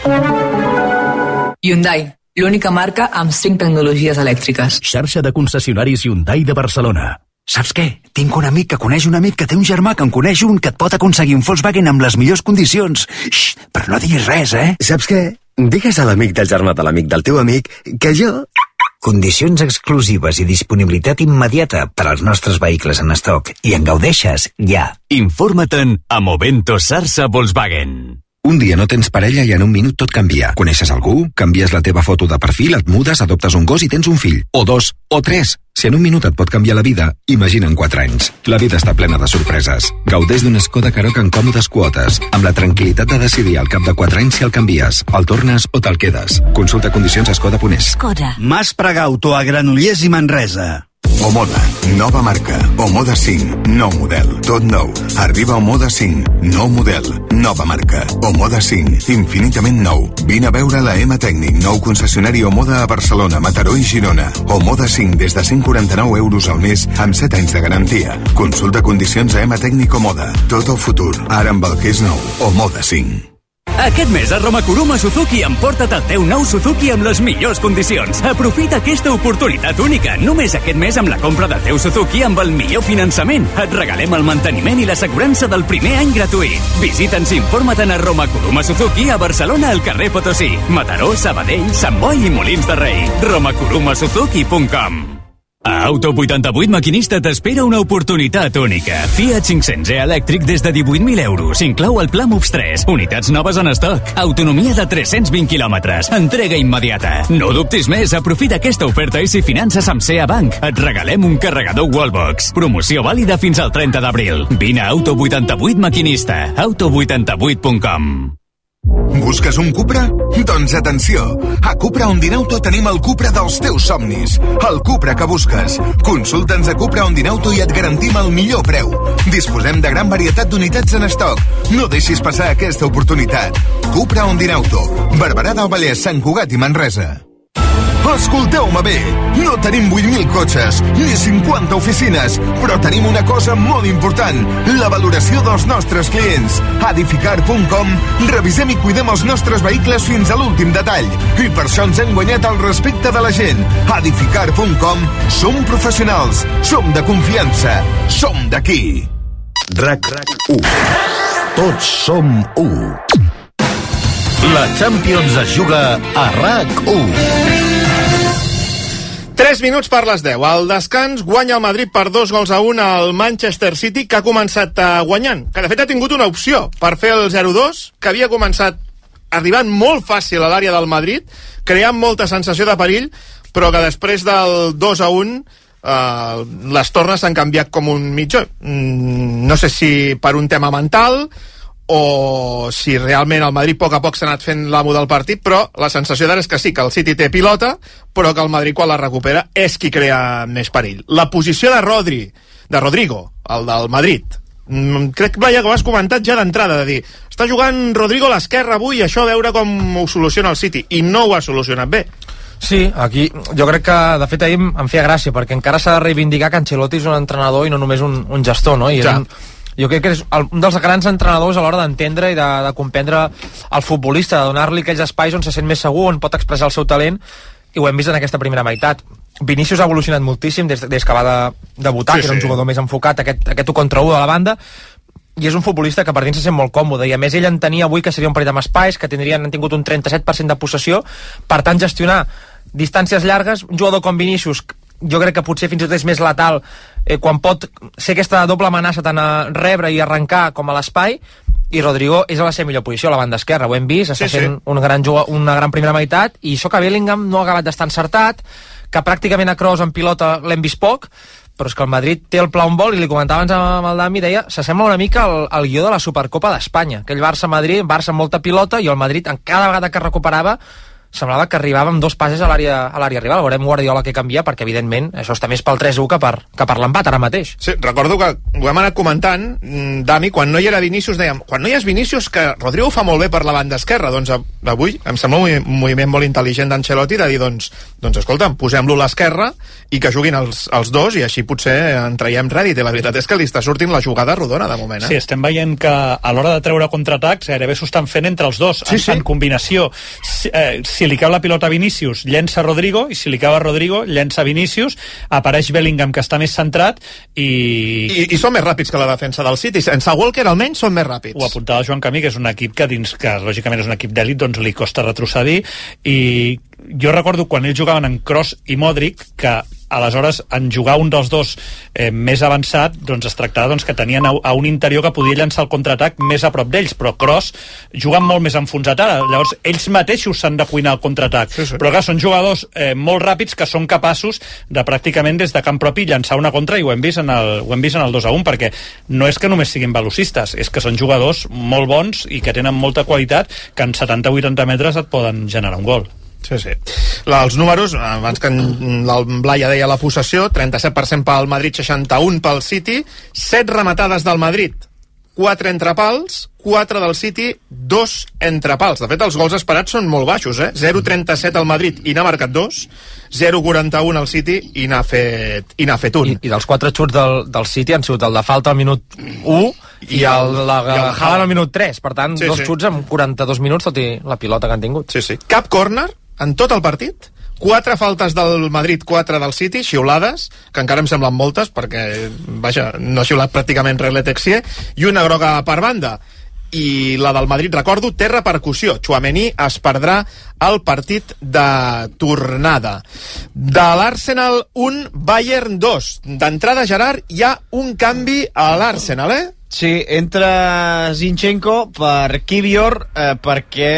S16: Hyundai, l'única marca amb cinc tecnologies elèctriques.
S17: Xarxa de concessionaris Hyundai de Barcelona. Saps què? Tinc un amic que coneix un amic que té un germà que en coneix un que et pot aconseguir un Volkswagen amb les millors condicions. Xxt, però no diguis res, eh?
S18: Saps què? Digues a l'amic del germà de l'amic del teu amic que jo...
S15: Condicions exclusives i disponibilitat immediata per als nostres vehicles en estoc i en gaudeixes ja.
S17: Informa't-en a Movento Sarsa Volkswagen.
S19: Un dia no tens parella i en un minut tot canvia. Coneixes algú? Canvies la teva foto de perfil, et mudes, adoptes un gos i tens un fill. O dos, o tres. Si en un minut et pot canviar la vida, imagina en quatre anys. La vida està plena de sorpreses. Gaudeix d'un Skoda Karoq en còmodes quotes, amb la tranquil·litat de decidir al cap de quatre anys si el canvies, el tornes o te'l quedes. Consulta condicions a skoda punt es.
S20: Skoda. Mas Pregauto, a Granollers i Manresa.
S14: Omoda, nova marca. Omoda cinc, nou model. Tot nou. Arriba Omoda cinc, nou model. Nova marca. Omoda cinc, infinitament nou. Vine a veure la EMA Tècnic, nou concessionari Omoda a Barcelona, Mataró i Girona. Omoda cinc des de cent quaranta-nou euros al mes amb set anys de garantia. Consulta condicions a EMA Tècnic Omoda. Tot el futur, ara amb el que és nou. Omoda cinc.
S17: Aquest mes a Roma Kuruma Suzuki emporta't el teu nou Suzuki amb les millors condicions. Aprofita aquesta oportunitat única. Només aquest mes amb la compra del teu Suzuki amb el millor finançament. Et regalem el manteniment i l'assegurança del primer any gratuït. Visita'ns i informa't-en a Roma Kuruma Suzuki a Barcelona al carrer Potosí, Mataró, Sabadell, Sant Boi i Molins de Rei. roma kuruma suzuki punt com. A Auto vuitanta-vuit Maquinista t'espera una oportunitat única. Fiat cinc-cents e elèctric des de divuit mil euros. Inclou el Pla MUPS tres. Unitats noves en estoc. Autonomia de tres-cents vint quilòmetres. Entrega immediata. No dubtis més, aprofita aquesta oferta i si finances amb C E A Bank, et regalem un carregador Wallbox. Promoció vàlida fins al trenta d'abril. Vine a Auto vuitanta-vuit Maquinista. auto vuitanta-vuit punt com.
S14: Busques un Cupra? Doncs atenció! A Cupra Ondinauto tenim el Cupra dels teus somnis. El Cupra que busques. Consulta'ns a Cupra Ondinauto i et garantim el millor preu. Disposem de gran varietat d'unitats en estoc. No deixis passar aquesta oportunitat. Cupra Ondinauto. Barberà del Vallès, Sant Cugat i Manresa. Escolteu-me bé, no tenim vuit mil cotxes ni cinquanta oficines, però tenim una cosa molt important, la valoració dels nostres clients. A edificar punt com revisem i cuidem els nostres vehicles fins a l'últim detall i per això ens hem guanyat el respecte de la gent. A edificar punt com som professionals, som de confiança, som d'aquí.
S15: RAC u. Tots som u.
S20: La Champions es juga a RAC u.
S5: tres minuts per les deu. Al descans guanya el Madrid per dos gols a un al Manchester City, que ha començat guanyant, que de fet ha tingut una opció per fer el zero dos, que havia començat arribant molt fàcil a l'àrea del Madrid, creant molta sensació de perill, però que després del dos a un eh, les tornes s'han canviat com un mitjó. Mm, no sé si per un tema mental o si realment el Madrid a poc a poc s'ha anat fent l'amo del partit, però la sensació d'ara és que sí, que el City té pilota, però que el Madrid quan la recupera és qui crea més perill. La posició de Rodri, de Rodrigo, el del Madrid, crec que ja ho has comentat ja d'entrada, de dir, està jugant Rodrigo a l'esquerra avui i això a veure com ho soluciona el City, i no ho ha solucionat bé.
S8: Sí, aquí jo crec que de fet ahir em feia gràcia, perquè encara s'ha de reivindicar que Ancelotti és un entrenador i no només un, un gestor, no? I ja. un, jo crec que és un dels grans entrenadors a l'hora d'entendre i de, de comprendre el futbolista, de donar-li aquells espais on se sent més segur, on pot expressar el seu talent, i ho hem vist en aquesta primera meitat. Vinícius ha evolucionat moltíssim des, des que va de, debutar, sí, que era un sí. jugador més enfocat, aquest, aquest u contra u de la banda, i és un futbolista que per dins se sent molt còmode, i a més ell entenia avui que seria un partit amb espais, que tindrien, han tingut un trenta-set per cent de possessió, per tant gestionar distàncies llargues. Un jugador com Vinícius, jo crec que potser fins i tot és més letal eh, quan pot ser aquesta doble amenaça tant a rebre i arrencar com a l'espai, i Rodrigo és a la seva millor posició a la banda esquerra, ho hem vist, està sí, fent sí. Un gran, una gran primera meitat, i això que Bellingham no ha acabat d'estar encertat, que pràcticament a Kroos en pilota l'hem vist poc, però és que el Madrid té el pla on vol, i li comentava abans amb el Dami, deia, s'assembla una mica al, al guió de la Supercopa d'Espanya, aquell Barça-Madrid, Barça amb molta pilota, i el Madrid, en cada vegada que recuperava, semblava que arribava amb dos passes a l'àrea a l'àrea rival. Veurem Guardiola què canvia, perquè evidentment això està més pel tres a u que per, que per l'empat ara mateix.
S5: Sí, recordo que ho hem anat comentant, Dami, quan no hi era Vinícius dèiem, quan no hi és Vinícius, que Rodrigo fa molt bé per la banda esquerra. Doncs avui em sembla un moviment molt intel·ligent d'Ancelotti de dir, doncs, doncs escolta'm, posem-lo a l'esquerra i que juguin els, els dos, i així potser en traiem rèdit. I la veritat és que li està sortint la jugada rodona de moment, eh?
S3: Sí, estem veient que a l'hora de treure contraatacs gairebé s'ho estan fent entre els dos, sí, en, sí. en combinació. Si, eh, si li cau la pilota a Vinícius, llença Rodrigo, i si li cau a Rodrigo, llença Vinícius, apareix Bellingham, que està més centrat, i...
S5: I, i són més ràpids que la defensa del City. Sense Walker, almenys, són més ràpids.
S3: Ho apuntava Joan Camí, que és un equip que, dins que lògicament és un equip d'èlit, doncs li costa retrocedir, i jo recordo quan ells jugaven en Kroos i Modric, que aleshores en jugar un dels dos eh, més avançat, doncs es tractava doncs, que tenien a, a un interior que podia llançar el contraatac més a prop d'ells, però Kroos juguen molt més enfonsat ara, llavors ells mateixos s'han de cuinar el contraatac, sí, sí. Però clar, són jugadors eh, molt ràpids que són capaços de pràcticament des de camp propi llançar una contra, i ho hem vist en el, ho hem vist en el dos a un, perquè no és que només siguin velocistes, és que són jugadors molt bons i que tenen molta qualitat, que en setanta a vuitanta metres et poden generar un gol.
S5: Sí, sí. La, els números, abans que el Blai ja deia la possessió, trenta-set per cent pel Madrid, seixanta-un pel City, set rematades del Madrid, quatre entre pals, quatre del City, dos entre pals. De fet, els gols esperats són molt baixos, eh? zero coma trenta-set al Madrid i n'ha marcat dos, zero coma quaranta-un al City i n'ha fet, i n'ha fet un.
S8: I, i dels quatre xuts del, del City han sigut el de falta al minut u i, i el, la, i el Haaland al minut tres. Per tant, sí, dos sí. xuts en quaranta-dos minuts, tot i la pilota que han tingut.
S5: Sí, sí. Cap córner en tot el partit, quatre faltes del Madrid, quatre del City, xiulades, que encara em semblen moltes, perquè, vaja, no ha xiulat pràcticament res l'Etexie, i una groga per banda. I la del Madrid, recordo, té repercussió. Tchouaméni es perdrà el partit de tornada. De l'Arsenal un, Bayern dos. D'entrada, Gerard, hi ha un canvi a l'Arsenal, eh?
S4: Sí, entra Zinchenko per Kivior, eh, perquè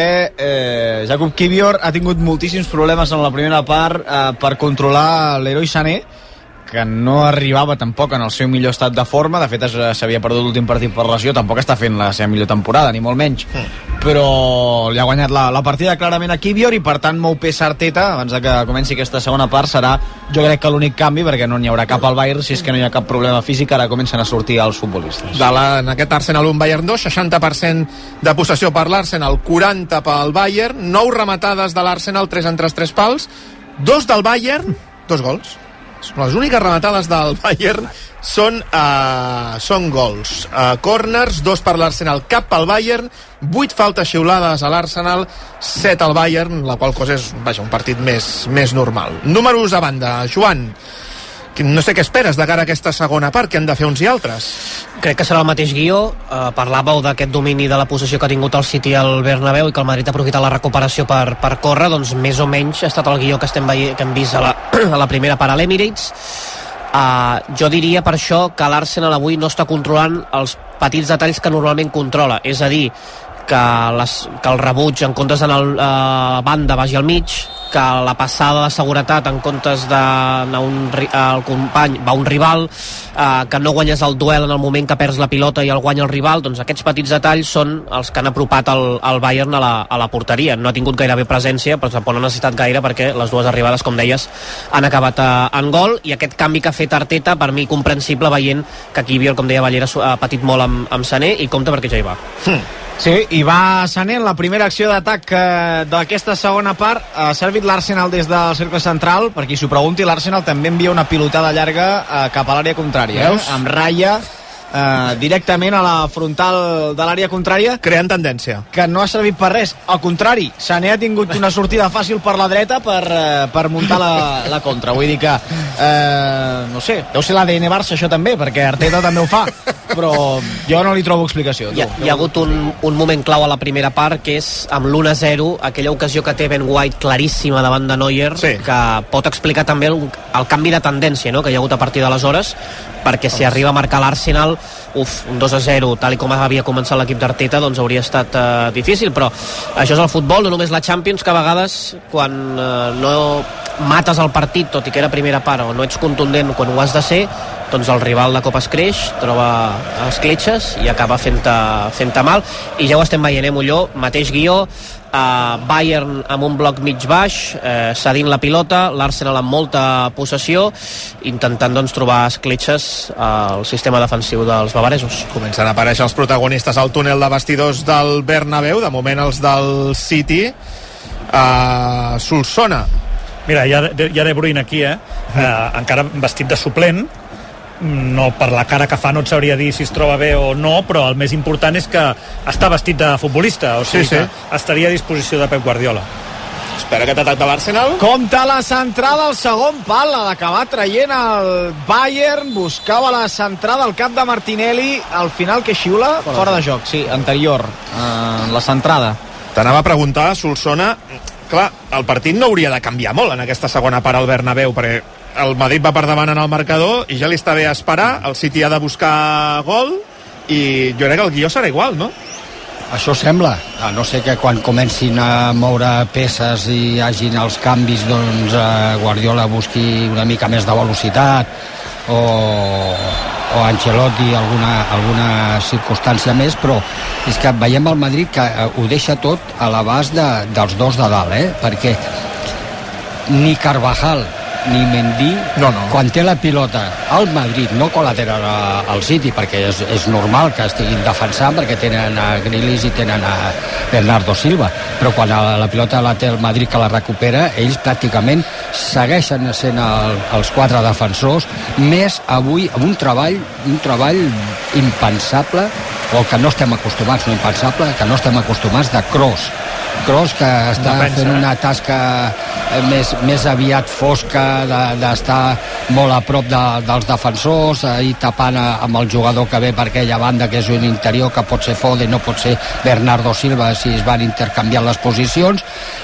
S4: eh, Jakub Kivior ha tingut moltíssims problemes en la primera part eh, per controlar l'Leroy Sané, que no arribava tampoc en el seu millor estat de forma. De fet, s'havia perdut l'últim partit per lesió, tampoc està fent la seva millor temporada, ni molt menys, però li ha guanyat la, la partida clarament a Kivior, i per tant mou peça Arteta abans de que comenci aquesta segona part. Serà, jo crec que l'únic canvi, perquè no n'hi haurà cap al Bayern, si és que no hi ha cap problema físic. Ara comencen a sortir els futbolistes.
S5: De la, en aquest Arsenal un, Bayern dos, seixanta per cent de possessió per l'Arsenal, quaranta pel Bayern, nou rematades de l'Arsenal, tres entre els tres pals, dos del Bayern, dos gols. Les úniques rematades del Bayern són, uh, són gols. Uh, corners, dos per l'Arsenal, cap pel Bayern, vuit faltes xiulades a l'Arsenal, set al Bayern, la qual cosa és, vaja, un partit més, més normal. Números a banda, Joan, no sé què esperes de cara a aquesta segona part, que han de fer uns i altres.
S6: Crec que serà el mateix guió. Uh, parlàveu d'aquest domini de la possessió que ha tingut el City al Bernabéu i que el Madrid ha aprofitat la recuperació per, per córrer. Doncs més o menys ha estat el guió que, estem veient, que hem vist a la, a la primera part a l'Emirates. Uh, jo diria per això que l'Arsenal avui no està controlant els petits detalls que normalment controla, és a dir, que, les, que el rebuig en comptes d'anar a uh, banda vagi al mig, que la passada de seguretat en comptes d'anar un, el company va un rival, eh, que no guanyes el duel en el moment que perds la pilota i el guanya el rival. Doncs aquests petits detalls són els que han apropat el, el Bayern a la, a la porteria. No ha tingut gairebé presència, però tampoc no ha necessitat gaire, perquè les dues arribades, com deies, han acabat a, en gol, i aquest canvi que ha fet Arteta, per mi comprensible, veient que Kivior, com deia Ballera, ha patit molt amb, amb Sané, i compte perquè ja hi va.
S4: Hm. Sí, i va Sané en la primera acció d'atac eh, d'aquesta segona part. Ha servit l'Arsenal des del cercle central. Per qui s'ho pregunti, l'Arsenal també envia una pilotada llarga eh, cap a l'àrea contrària, eh? Amb ratlla eh, directament a la frontal de l'àrea contrària,
S5: creant tendència,
S4: que no ha servit per res. Al contrari, Sané ha tingut una sortida fàcil per la dreta per, eh, per muntar la, la contra. Vull dir que eh, no sé, deu ser l'A D N Barça això també, perquè Arteta també ho fa, però jo no li trobo explicació.
S6: Hi ha, hi ha hagut un, un moment clau a la primera part, que és amb l'u a zero, aquella ocasió que té Ben White claríssima davant de Neuer, sí, que pot explicar també el, el canvi de tendència, no?, que hi ha hagut a partir d'aleshores, perquè si arriba a marcar l'Arsenal, uf, un dos a zero, tal i com havia començat l'equip d'Arteta, doncs hauria estat uh, difícil, però això és el futbol, no només la Champions, que a vegades quan uh, no mates el partit, tot i que era primera part, o no ets contundent quan ho has de ser, doncs el rival de cop es creix, troba escletxes i acaba fent-te fent-te mal, i ja ho estem veient, eh, Molló, mateix guió, Uh, Bayern amb un bloc mig baix, uh, cedint la pilota, l'Arsenal amb molta possessió, intentant doncs trobar escletxes al sistema defensiu dels bavaresos.
S5: Comencen a aparèixer els protagonistes al túnel de vestidors del Bernabéu, de moment els del City. uh, Solsona.
S3: Mira, hi ha, hi ha De Bruyne aquí, eh? Uh, encara vestit de suplent, no per la cara que fa no et sabria dir si es troba bé o no, però el més important és que està vestit de futbolista, o sigui sí, sí. que estaria a disposició de Pep Guardiola.
S5: Espera aquest atac de l'Arsenal.
S4: Compte la centrada al segon pal, la d'acabar traient el Bayern, buscava la centrada al cap de Martinelli, al final que xiula, fora, fora de joc.
S8: Sí, anterior, uh, la centrada.
S5: T'anava a preguntar, Solsona, clar, el partit no hauria de canviar molt en aquesta segona part al Bernabéu, perquè el Madrid va per davant en el marcador i ja li està bé esperar, el City ha de buscar gol i jo crec que el guió serà igual, no?
S7: Això sembla, a no ser que quan comencin a moure peces i hi hagin els canvis, doncs eh, Guardiola busqui una mica més de velocitat o, o Ancelotti alguna, alguna circumstància més, però és que veiem el Madrid que ho deixa tot a l'abast de, dels dos de dalt, eh? Perquè ni Carvajal ni Mendy, no, no. quan té la pilota al Madrid, no quan la tenen al City, perquè és, és normal que estiguin defensant, perquè tenen a Grealish i tenen a Bernardo Silva, però quan la, la pilota la té el Madrid que la recupera, ells pràcticament segueixen sent el, els quatre defensors, més avui amb un treball un treball impensable, o que no estem acostumats, no impensable, que no estem acostumats de Kroos Kroos, que està Defensa, fent una tasca més, més aviat fosca, d'estar de, molt a prop de, dels defensors, i tapant a, amb el jugador que ve per aquella banda, que és un interior, que pot ser Foden, no pot ser Bernardo Silva, si es van intercanviant les posicions,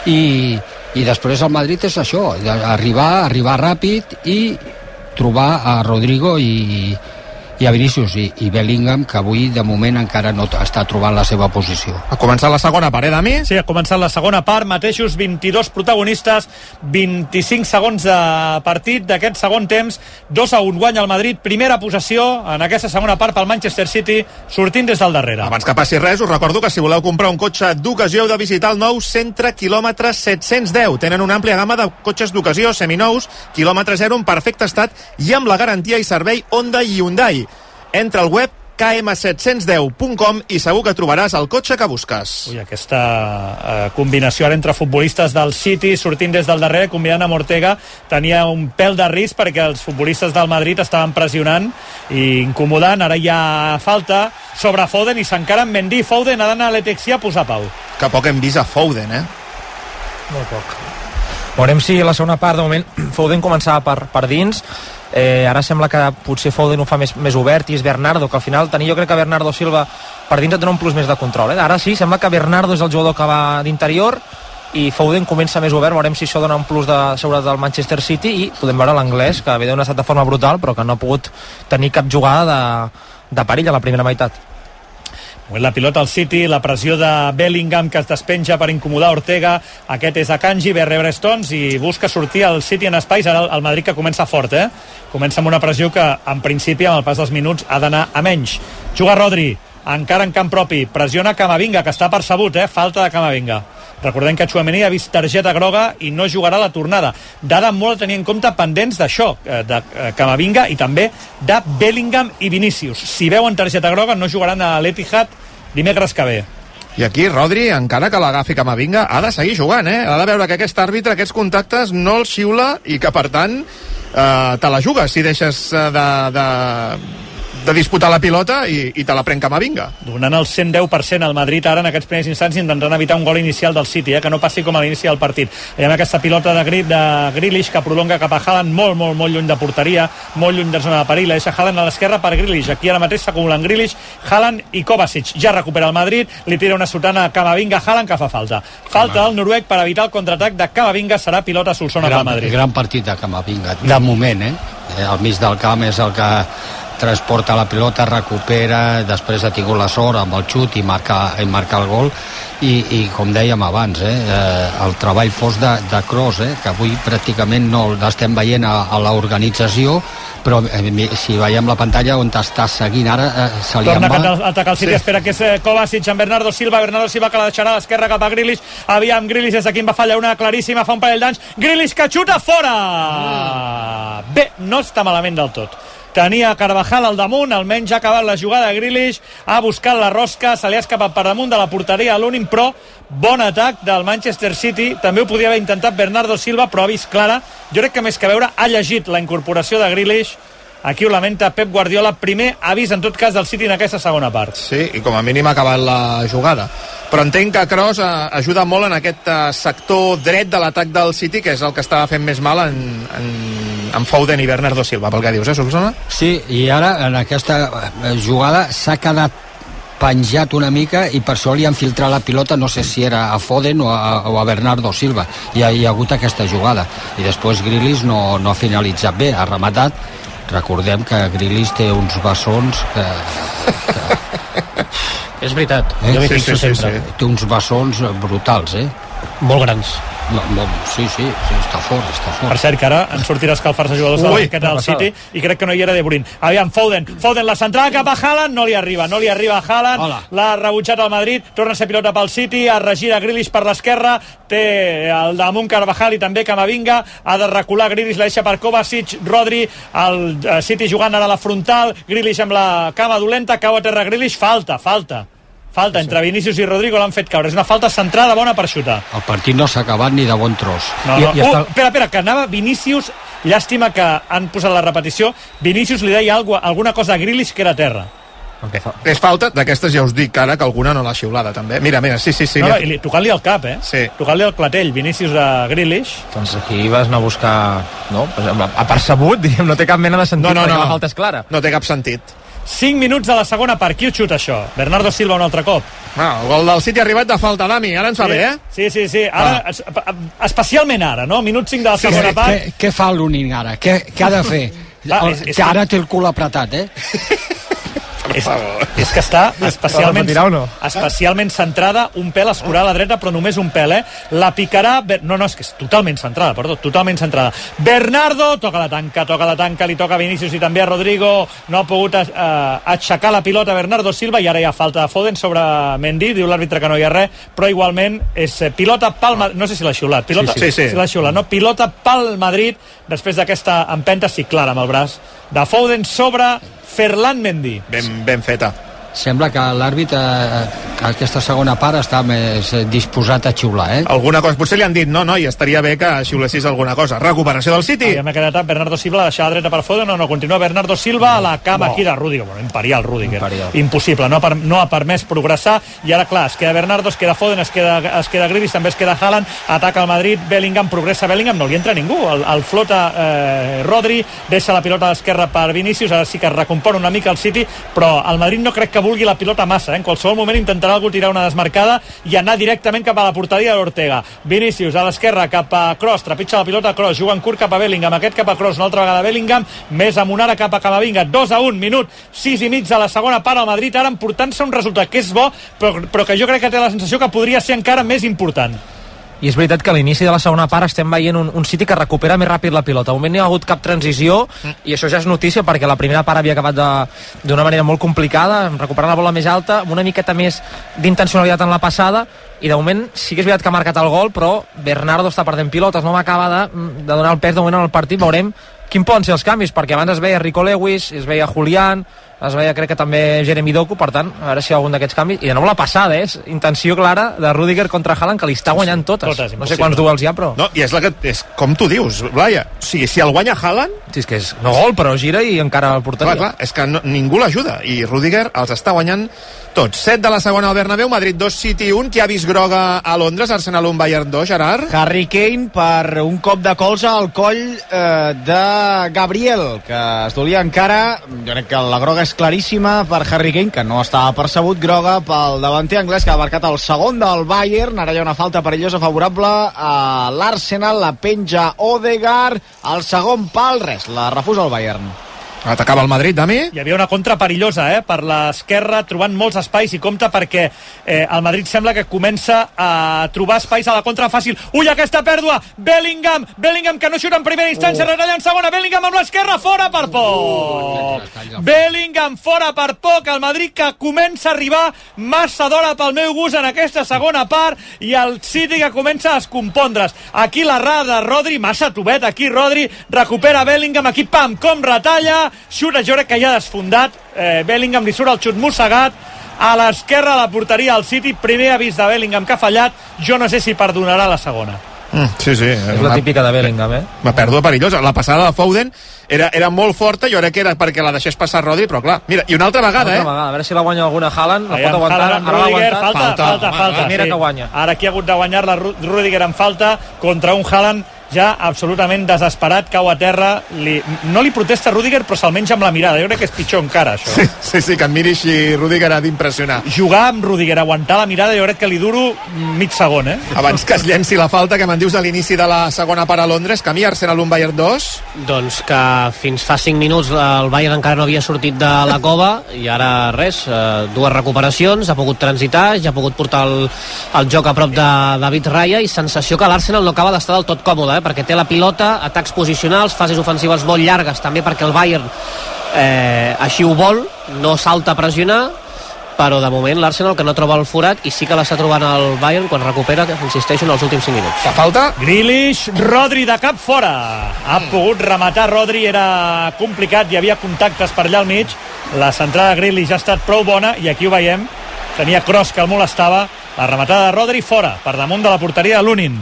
S7: i, i després el Madrid és això, arribar, arribar ràpid i trobar a Rodrigo i i a Vinícius i, i Bellingham, que avui de moment encara no està trobant la seva posició.
S5: Ha començat la segona part, eh, Dami?
S3: Sí, ha començat la segona part, mateixos vint-i-dos protagonistes, vint-i-cinc segons de partit d'aquest segon temps, dos a un guanya el Madrid, primera possessió en aquesta segona part pel Manchester City, sortint des del darrere.
S5: Abans que passi res, us recordo que si voleu comprar un cotxe d'ocasió heu de visitar el nou Centre Quilòmetre set-cents deu. Tenen una àmplia gamma de cotxes d'ocasió, seminous, quilòmetre zero en perfecte estat i amb la garantia i servei Honda i Hyundai. Entra al web k m set cents deu punt com i segur que trobaràs el cotxe que busques.
S3: Ui, aquesta eh, combinació ara entre futbolistes del City sortint des del darrere, combinant amb Ortega, tenia un pèl de risc perquè els futbolistes del Madrid estaven pressionant i incomodant. Ara hi ha falta sobre Foden i s'encara en Mendy. Foden ha d'anar a l'Etexia a posar pau.
S5: Que poc hem vist a Foden, eh?
S8: Molt poc. Veurem si la segona part, de moment, Foden començava per, per dins. Eh, ara sembla que potser Foden ho fa més, més obert i és Bernardo, que al final tenir jo crec que Bernardo Silva per dins et dona un plus més de control, eh? Ara sí, sembla que Bernardo és el jugador que va d'interior i Foden comença més obert. Veurem si això dona un plus de seguretat del Manchester City i podem veure l'anglès, que ve d'un estat de forma brutal però que no ha pogut tenir cap jugada de, de perill a la primera meitat.
S3: La pilota al City, la pressió de Bellingham que es despenja per incomodar Ortega, aquest és Akanji, ve rebre Stones i busca sortir al City en espais. Ara el Madrid que comença fort, eh? Comença amb una pressió que en principi amb el pas dels minuts ha d'anar a menys. Juga Rodri, encara en camp propi, pressiona Camavinga, que està percebut, eh? Falta de Camavinga. Recordem que Tchouaméni ha vist targeta groga i no jugarà la tornada. Dada molt a tenir en compte pendents d'això, de Camavinga i també de Bellingham i Vinícius. Si veuen targeta groga no jugaran a l'Etihad dimecres que ve.
S5: I aquí Rodri, encara que l'agafi Camavinga, ha de seguir jugant, eh? Ha de veure que aquest àrbitre, aquests contactes, no el xiula i que, per tant, eh, te la jugues si deixes de, de, de disputar la pilota i, i te la pren Camavinga.
S3: Donant el cent deu per cent al Madrid ara en aquests primers instants, intentant evitar un gol inicial del City, eh, que no passi com a l'inici del partit. Veiem aquesta pilota de Grit de Grealish que prolonga cap a Haaland, molt, molt, molt lluny de porteria, molt lluny de zona de perill, la deixa Haaland a l'esquerra per Grealish. Aquí ara mateix s'acumulen Grealish, Haaland i Kovacic. Ja recupera el Madrid, li tira una sotana a Camavinga, Haaland, que fa falta. Falta al noruec per evitar el contraatac de Camavinga, serà pilota Solsona pel Madrid.
S7: Gran partit de Camavinga, de moment, eh? Al mig del camp és el que transporta la pilota, recupera, després ha tingut la sort amb el xut i marca, i marca el gol, i, i com dèiem abans, eh, eh, el treball fos de, de Kroos, eh, que avui pràcticament no l'estem veient a, a l'organització, però eh, si veiem la pantalla on està seguint ara, eh, se li
S3: torna
S7: en va...
S3: a atacar el City, sí. Espera que és eh, Kovacic amb Bernardo Silva, Bernardo Silva que la deixarà a l'esquerra cap a Grealish, aviam Grealish és aquí en va fallar una claríssima, fa un parell d'anys, Grealish que xuta fora! Mm. Bé, no està malament del tot. Tenia Carvajal al damunt, almenys ha acabat la jugada de Grealish, ha buscat la rosca, se li ha escapat per damunt de la porteria a l'únic, però bon atac del Manchester City. També ho podia haver intentat Bernardo Silva, però ha vist clara. Jo crec que més que veure ha llegit la incorporació de Grealish. Aquí ho lamenta Pep Guardiola, primer avís en tot cas del City en aquesta segona part.
S5: Sí, i com a mínim ha acabat la jugada. Però entenc que Kroos ajuda molt en aquest sector dret de l'atac del City, que és el que estava fent més mal en, en, en Foden i Bernardo Silva, pel que dius, eh, Solsona?
S7: Sí, i ara en aquesta jugada s'ha quedat penjat una mica i per això li han filtrat la pilota, no sé si era a Foden o a, o a Bernardo Silva. Hi ha, hi ha hagut aquesta jugada. I després Grealish no, no ha finalitzat bé, ha rematat. Recordem que Grealish té uns bessons que... que...
S6: És veritat,
S7: eh?
S6: jo m'hi
S7: sí,
S6: fixo
S7: sí,
S6: sempre.
S7: Sí, sí. Té uns bessons brutals, eh?
S6: Molt grans.
S7: No, no, sí, sí, sí, està fort, està fort.
S3: Per cert, que ara en sortirà a escalfar-se jugadors de la banqueta del City i crec que no hi era De Bruyne. Aviam, Foden, Foden, la centrada cap a Haaland, no li arriba, no li arriba a Haaland, l'ha rebutjat al Madrid, torna a ser pilota pel City, es regira Grealish per l'esquerra, té el damunt Carvajal i també Camavinga, ha de recular Grealish, la deixa per Kovacic, Rodri, el City jugant ara a la frontal, Grealish amb la cama dolenta, cau a terra Grealish, falta, falta. Falta entre Vinícius i Rodrigo, l'han fet caure. És una falta centrada bona per xutar.
S7: El partit no s'ha acabat ni de bon tros.
S3: No, no. I, i uh, està... Espera, espera, que anava Vinícius, llàstima que han posat la repetició, Vinícius li deia algo, alguna cosa a Grealish que era a terra.
S5: Okay. És falta, d'aquestes ja us dic ara que alguna no l'ha xiulada també. Mira, mira, sí, sí, sí.
S3: No, no, tocant-li el cap, eh?
S5: Sí.
S3: Tocant-li el clatell, Vinícius a Grealish.
S8: Doncs aquí vas anar a buscar, no? A percebut, diguem, no té cap mena de sentit,
S5: no, no,
S8: perquè
S5: no.
S8: la falta és clara.
S5: No té cap sentit.
S3: cinc minuts de la segona part. Qui ho xuta, això? Bernardo Silva un altre cop.
S5: Ah, el gol del City ha arribat de falta, Dami. Ara ens va
S3: sí,
S5: bé, eh?
S3: Sí, sí, sí. Ara, ah. Especialment ara, no? Minut cinc de la segona
S7: sí,
S3: part.
S7: Què, què fa l'únic ara? Què, què ha de fer? Ah, és, és que ara té el cul apretat, eh?
S3: És, és que està especialment, no? especialment centrada, un pèl escurar a la dreta, però només un pèl, eh? La picarà... No, no, és que és totalment centrada, perdó, totalment centrada. Bernardo, toca la tanca, toca la tanca, li toca a Vinícius i també a Rodrigo, no ha pogut eh, aixecar la pilota Bernardo Silva i ara hi ha falta de Foden sobre Mendy, diu l'àrbitre que no hi ha res, però igualment és pilota pel Madrid, no sé si l'ha xiulat, pilota,
S5: sí, sí, sí.
S3: Si l'ha xiulat, no? Pilota pel Madrid, després d'aquesta empenta, sí, clara amb el braç, de Foden sobre Ferland Mendy.
S5: Ben, ben feta.
S7: Sembla que l'àrbitre eh, aquesta segona part està més disposat a xiular, eh?
S5: Alguna cosa, potser li han dit, no, no, i estaria bé que xiulessis alguna cosa. Recuperació del City.
S3: Ja m'ha quedat Bernardo Silva, la deixava dreta per Foden, no, no, continua Bernardo Silva a la cama no. aquí de Rudiger, bueno, imperial Rudiger, imperial. Impossible, no ha, per, no ha permès progressar, i ara clar, es queda Bernardo, es queda Foden, es queda, es queda Grealish, també es queda Haaland, ataca el Madrid, Bellingham, progressa Bellingham, no li entra ningú, el, el flota eh, Rodri, deixa la pilota a l'esquerra per Vinícius, ara sí que es recompon una mica el City, però el Madrid no crec que vulgui la pilota massa, eh? En qualsevol moment intentarà algú tirar una desmarcada i anar directament cap a la porteria d'Ortega. Vinícius a l'esquerra cap a Kroos, trepitja la pilota Kroos, juga en curt cap a Bellingham, aquest cap a Kroos, una altra vegada Bellingham, més amunt ara cap a Camavinga, dos a un, minut sis i mig de la segona part, al Madrid ara emportant-se un resultat que és bo, però, però que jo crec que té la sensació que podria ser encara més important.
S8: I és veritat que a l'inici de la segona part estem veient un, un City que recupera més ràpid la pilota. Al moment no hi ha hagut cap transició i això ja és notícia perquè la primera part havia acabat d'una manera molt complicada, recuperant la bola més alta, amb una miqueta més d'intencionalitat en la passada, i de moment sí que és veritat que ha marcat el gol, però Bernardo està perdent pilotes, no m'acaba de, de donar el pes de moment en el partit. Veurem quin poden ser els canvis, perquè abans es veia Rico Lewis, es veia Julián, es veia crec que també Jeremy Doku, per tant, a veure si hi ha algun d'aquests canvis, i de nou la passada, és eh? intenció clara de Rudiger contra Haaland, que li està guanyant totes, totes no sé quants duels hi ha, però...
S5: No, i és, la que, és com tu dius, Blaya, o sigui, si el guanya Haaland...
S8: Sí, és que és no gol, però gira i encara el porteria.
S5: Clar, clar, és que no, ningú l'ajuda, i Rudiger els està guanyant tots. set de la segona al Bernabéu, Madrid dos, City un, qui ha vist groga a Londres, Arsenal un, Bayern dos, Gerard?
S4: Harry Kane per un cop de colze al coll eh, de Gabriel, que es dolia encara, jo crec que la groga és claríssima per Harry Kane, que no estava percebut, groga pel davanter anglès que ha marcat el segon del Bayern. Ara hi ha una falta perillosa favorable a l'Arsenal, la penja Odegaard, el segon pal, res, la refusa el Bayern.
S5: Atacava el Madrid, Dami.
S3: Hi havia una contra perillosa, eh? Per l'esquerra, trobant molts espais, i compte perquè eh, el Madrid sembla que comença a trobar espais a la contra fàcil. Ull, aquesta pèrdua! Bellingham! Bellingham que no xuta en primera instància, uh. retalla en segona. Bellingham amb l'esquerra, fora per poc! Uh, Bellingham fora per poc. El Madrid que comença a arribar massa d'hora pel meu gust en aquesta segona part, i el City que comença a descompondre's. Aquí l'errada de Rodri, massa tubet, aquí Rodri recupera Bellingham, aquí pam, com retalla, xuta, jo crec que ja ha desfondat, eh, Bellingham li surt el xut mossegat a l'esquerra de la porteria al City. Primer avís de Bellingham que ha fallat, jo no sé si perdonarà la segona.
S5: Mm, sí, sí.
S8: És la típica de Bellingham, eh?
S5: Una pèrdua perillosa. La passada de Foden era, era molt forta, jo crec que era perquè la deixés passar Rodri, però clar, mira, i una altra vegada,
S8: una altra
S5: eh?
S8: vegada. A veure si la guanya alguna Haaland, la
S3: Allà,
S8: pot aguantar,
S3: Haaland,
S8: ara l'ha
S3: Rudiger,
S8: aguantat.
S3: falta, falta, falta, falta
S8: Mira
S3: sí.
S8: que guanya.
S3: Ara aquí ha hagut de guanyar-la Rudiger en falta contra un Haaland ja absolutament desesperat, cau a terra, li, no li protesta Rudiger, però se'l menja amb la mirada. Jo crec que és pitjor encara, això.
S5: Sí, sí, sí, que et miri així Rudiger ha d'impressionar.
S3: Jugar amb Rudiger, aguantar la mirada, jo crec que li duro mig segon, eh?
S5: Abans que es llenci la falta, que me'n dius a l'inici de la segona part a Londres, camí Arsenal un, Bayern dos.
S6: Doncs que fins fa cinc minuts el Bayern encara no havia sortit de la cova, i ara res, eh, dues recuperacions, ha pogut transitar, ja ha pogut portar el, el joc a prop de David Raya, i sensació que l'Arsenal no acaba d'estar del tot còmode, eh? Perquè té la pilota, atacs posicionals, fases ofensives molt llargues, també perquè el Bayern eh, així ho vol, no salta a pressionar, però de moment l'Arsenal que no troba el forat, i sí que l'està trobant el Bayern quan recupera, que insisteixo, en els últims cinc minuts.
S5: La falta?
S3: Grealish, Rodri de cap fora. Ha pogut rematar Rodri, era complicat, hi havia contactes per allà al mig. La centrada de Grealish ha estat prou bona, i aquí ho veiem, tenia Kroos que el molestava. La rematada de Rodri fora, per damunt de la porteria de Lunin.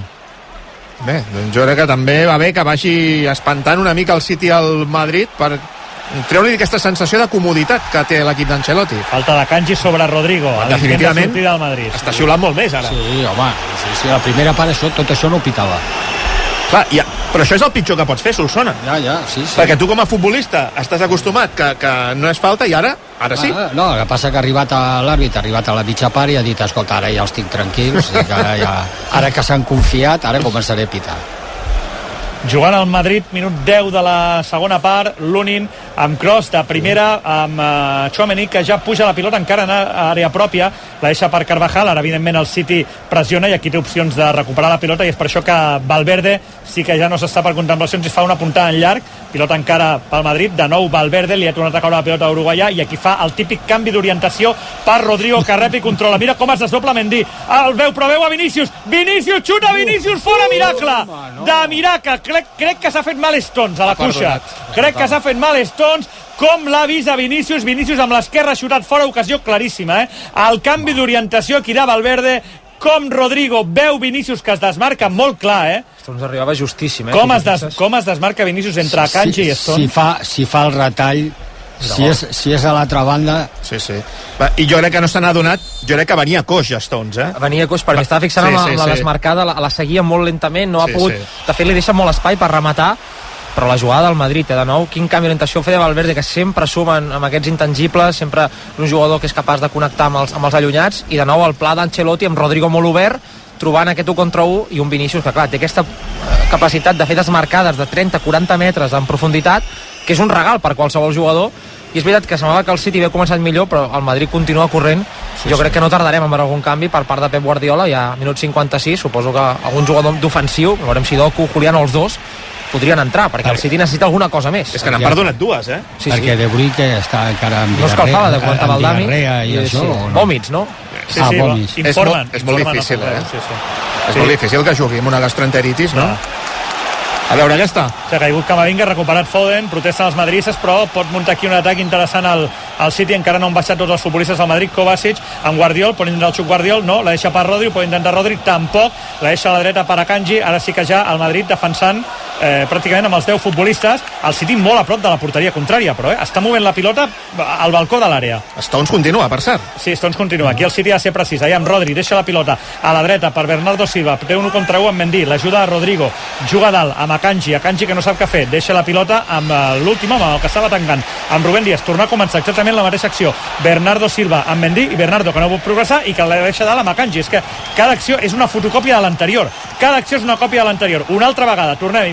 S5: Bé, doncs jo crec que també va bé que vagi espantant una mica el City al Madrid per treure-li aquesta sensació de comoditat que té l'equip d'Ancelotti.
S3: Falta de Kanji sobre Rodrigo.
S5: Definitivament
S3: del Madrid.
S5: està xiulant molt més ara.
S7: Sí, home, sí, sí, la primera part això, tot això no ho pitava.
S5: Clar, ja, però això és el pitjor que pots fer, Solsona.
S7: Ja, ja, sí, sí.
S5: Perquè tu com a futbolista estàs acostumat que, que no és falta, i ara, ara sí.
S7: Ah, no, el que passa que ha arribat a l'àrbit, ha arribat a la mitja part i ha dit, escolta, ara ja els tinc tranquils, i que ara, ja, ara que s'han confiat, ara començaré a pitar.
S3: Jugant al Madrid, minut deu de la segona part, Lunin amb Kroos de primera, amb uh, Tchouaméni, que ja puja la pilota encara en àrea pròpia, la deixa per Carvajal. Ara evidentment el City pressiona i aquí té opcions de recuperar la pilota, i és per això que Valverde sí que ja no s'està per contemplacions i fa una puntada en llarg, pilota encara pel Madrid, de nou Valverde, li ha tornat a caure la pilota a Uruguaià, i aquí fa el típic canvi d'orientació per Rodrigo, que rep i controla. Mira com es desdobla Mendy, el veu, però veu a Vinícius, Vinícius xuta, Vinícius fora, miracle de miracle. Crec, crec que s'ha fet mal Stones a la cuixa, crec que s'ha fet mal Stones, com l'ha vist a Vinícius. Vinícius amb l'esquerra xutat fora, ocasió claríssima, eh? El canvi d'orientació aquí de Valverde, com Rodrigo veu Vinícius que es desmarca molt clar, eh?
S8: Stones arribava justíssim, eh?
S3: Com es, des, com es desmarca Vinícius entre Kanji
S7: si,
S3: i Stones?
S7: Si fa, si fa el retall, si és, si és a l'altra banda...
S5: Sí, sí. Va, i jo crec que no se n'ha adonat, jo crec que venia coix, Stones, eh?
S8: Venia coix, perquè estava fixant sí, amb, sí, amb la desmarcada, la, la seguia molt lentament, no ha sí, pogut... Sí. De fet, li deixa molt espai per rematar, però la jugada del Madrid, eh, de nou, quin canvi d'orientació feia Valverde, que sempre sumen amb aquests intangibles, sempre un jugador que és capaç de connectar amb els, amb els allunyats, i de nou el pla d'Ancelotti amb Rodrigo molt obert, trobant aquest u contra u, i un Vinícius que, clar, té aquesta capacitat de fer desmarcades de trenta a quaranta metres en profunditat, que és un regal per qualsevol jugador, i és veritat que semblava que el City havia començat millor, però el Madrid continua corrent. Sí, jo sí. crec que no tardarem en veure algun canvi per part de Pep Guardiola, ja a minut cinquanta-sis, suposo que algun jugador d'ofensiu, veurem si Doku, Julián o els dos, podrien entrar, perquè el City necessita alguna cosa més.
S5: És que n'han perdonat dues, eh?
S7: Sí, perquè sí. De Bruyne que està encara amb
S8: diarrea. No escalfava, de comentava el Dami.
S7: I això,
S8: sí.
S7: no?
S8: Vòmits, no?
S3: Sí, sí, ah, vòmits.
S5: És, molt, és molt difícil, eh? Sí, sí. És sí. molt difícil que jugui amb una gastroenteritis, no? Ah. A veure aquesta.
S3: S'ha caigut Camavinga, recuperat Foden, protesten els madridistes, però pot muntar aquí un atac interessant al, al City. Encara no han baixat tots els futbolistes del Madrid. Kovacic amb Guardiol, pot intentar el xuc Guardiol, no, la deixa per Rodri, pot intentar Rodri, tampoc, la deixa a la dreta per Akanji. Ara sí que ja el Madrid defensant eh, pràcticament amb els deu futbolistes, el City molt a prop de la porteria contrària, però eh, està movent la pilota al balcó de l'àrea.
S5: Stones continua, per cert.
S3: Sí, Stones continua. Aquí el City ha de ser precís. Allà amb Rodri, deixa la pilota a la dreta per Bernardo Silva, té un contra un amb Mendy, l'ajuda a Rodrigo, juga dalt amb Akanji, Akanji que no sap què fer, deixa la pilota amb l'últim home, el que estava tancant, amb Rubén Díaz, tornar a començar exactament la mateixa acció, Bernardo Silva amb Mendy, i Bernardo que no pot progressar i que la deixa dalt amb Akanji. És que cada acció és una fotocòpia de l'anterior, cada acció és una còpia de l'anterior. Una altra vegada, tornem-hi,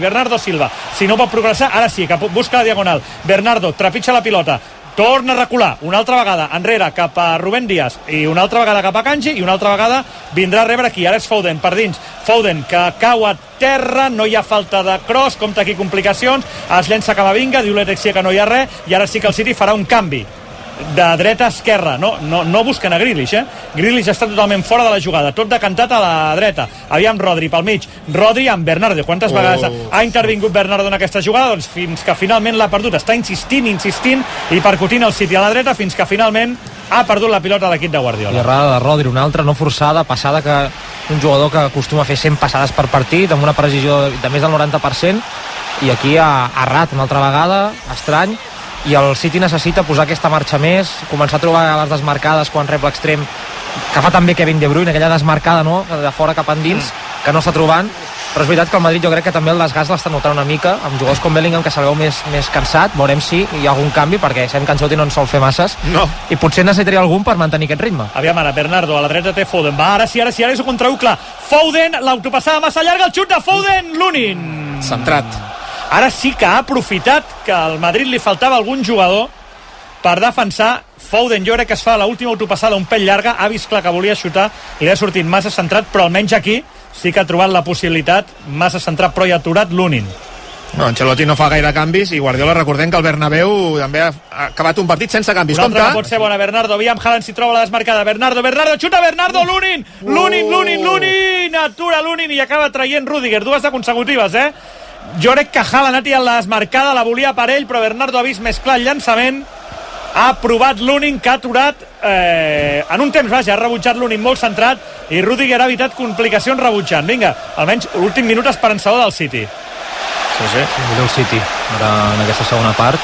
S3: Bernardo Silva, si no pot progressar, ara sí, que busca la diagonal, Bernardo trepitja la pilota, torna a recular, una altra vegada enrere cap a Rubén Díaz i una altra vegada cap a Kanji i una altra vegada vindrà a rebre aquí, ara és Foden per dins, Foden que cau a terra, no hi ha falta de cross, compta aquí complicacions, es llença Camavinga, diu l'Etexia que no hi ha res i ara sí que el City farà un canvi de dreta a esquerra, no, no, no busquen a Grealish, eh? Grealish està totalment fora de la jugada, tot decantat a la dreta, aviam Rodri pel mig, Rodri amb Bernardo, quantes oh. vegades ha intervingut Bernardo en aquesta jugada? Doncs fins que finalment l'ha perdut, està insistint, insistint i percutint el City a la dreta fins que finalment ha perdut la pilota a l'equip de Guardiola.
S8: I errada de Rodri, una altra no forçada, passada que un jugador que acostuma a fer cent passades per partit, amb una precisió de més del noranta per cent, i aquí ha errat una altra vegada, estrany, i el City necessita posar aquesta marxa més, començar a trobar les desmarcades quan rep l'extrem, que fa també Kevin De Bruyne, aquella desmarcada, no?, de fora cap endins, mm. que no està trobant, però és veritat que el Madrid jo crec que també el desgast l'està notant una mica, amb jugadors com Bellingham que se'l veu més, més cansat, veurem si hi ha algun canvi, perquè sabem que Ancelotti no en sol fer masses,
S3: no.
S8: i potser necessitaria algun per mantenir aquest ritme.
S3: Aviam ara, Bernardo, a la dreta té Foden, va, ara sí, ara sí, ara és un contraucle, Foden, l'autopassada massa llarga, el xut de Foden, Lunin!
S5: Centrat.
S3: Ara sí que ha aprofitat que al Madrid li faltava algun jugador per defensar. Foden, jo crec que es fa l'última autopassada un pèl llarga, ha vist clar que volia xutar i li ha sortit massa centrat, però almenys aquí sí que ha trobat la possibilitat, massa centrat però hi ha aturat Lunin.
S5: No, Ancelotti no fa gaire canvis i Guardiola, recordem que el Bernabéu també ha acabat un partit sense canvis.
S3: Una altra que pot ser bona, Bernardo, aviam Haaland si troba la desmarcada, Bernardo, Bernardo, xuta Bernardo, Lunin, Lunin, Lunin, Lunin, atura Lunin i acaba traient Rüdiger, dues de consecutives, eh? Jo crec que Haaland ha tirat la desmarcada, la volia per ell, però Bernardo ha vist més clar el llançament, ha provat Lunin, que ha aturat eh, en un temps, vaja, ha rebutjat Lunin molt centrat i Rüdiger ha evitat complicacions rebutjant. Vinga, almenys l'últim minut esperançador del City.
S8: Sí, sí, millor el City ara en aquesta segona part.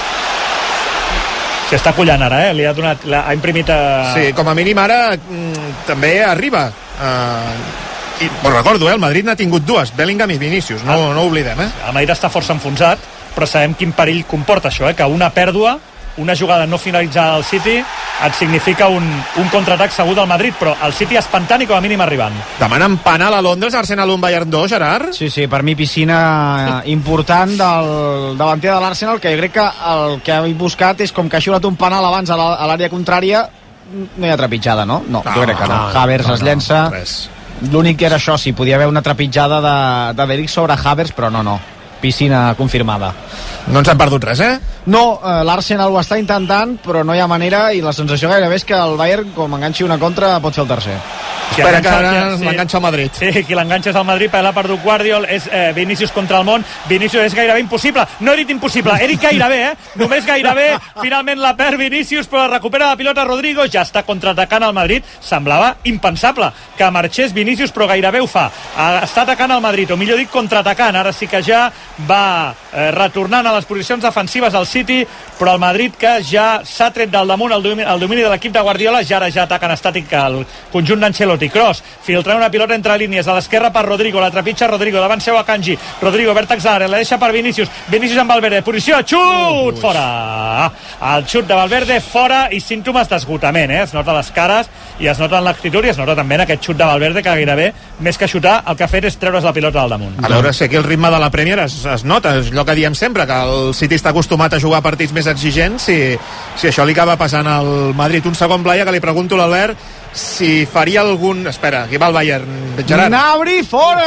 S3: S'hi està collant ara, eh? Li ha donat, ha imprimit a...
S5: Sí, com a mínim ara mm, també arriba. Uh... I, però recordo, eh, el Madrid n'ha tingut dues, Bellingham i Vinícius, no, no ho oblidem, eh?
S3: El Madrid està força enfonsat, però sabem quin perill comporta això, eh? Que una pèrdua, una jugada no finalitzada al City et significa un, un contraatac segur del Madrid, però el City espantant i com a mínim arribant.
S5: Demanen penal a Londres, Arsenal un, Bayern dos, Gerard?
S4: Sí, sí, per mi piscina important del davanter de l'Arsenal, que jo crec que el que he buscat és com que ha xulat un penal abans a l'àrea contrària, no hi ha trepitjada, no? No, no jo crec que no. no Havertz no, es llença... No, l'únic que era això, sí, podia haver una trepitjada de, de Delic sobre Havertz, però no, no, piscina confirmada.
S5: No ens han perdut res, eh?
S4: No, eh, l'Arsenal ho està intentant, però no hi ha manera, i la sensació gairebé és que el Bayern, com enganxi una contra, pot fer el tercer.
S5: Qui Espera que ara sí. l'enganxa el Madrid.
S3: Sí, qui l'enganxa és el Madrid, perquè l'ha perdut Guardiol, és eh, Vinícius contra el món. Vinícius és gairebé impossible. No he dit impossible, he dit gairebé, eh? Només gairebé. Finalment la perd Vinícius, però recupera la pilota Rodrigo. Ja està contraatacant el Madrid. Semblava impensable que marxés Vinícius, però gairebé ho fa. Està atacant el Madrid, o millor dit, contraatacant. Ara sí que ja va eh, retornant a les posicions defensives al City, però el Madrid que ja s'ha tret del damunt el domini, el domini de l'equip de Guardiola, ja ara ja ataquen estàtic el conjunt d'Ancelotti. Cross, filtrant una pilota entre línies a l'esquerra per Rodrigo, la trepitja Rodrigo, davant seu a Kanji, Rodrigo, vèrtex d'àrea, la deixa per Vinícius, Vinícius amb Valverde, posició, xut, fora! El xut de Valverde fora i símptomes d'esgotament, eh? Es nota les cares i es nota en l'actitud i es nota també en aquest xut de Valverde que gairebé, més que xutar, el que ha fet és treure's la pilota del damunt.
S5: A veure si aquí el ritme de la Premier es, es nota, és allò que diem sempre, que el City està acostumat a jugar partits més exigents, si, si això li acaba passant al Madrid. Un segon, Blaya, que li pregunto a l'Albert si faria algun... Espera, aquí va el Bayern, Gerard.
S4: Gnabry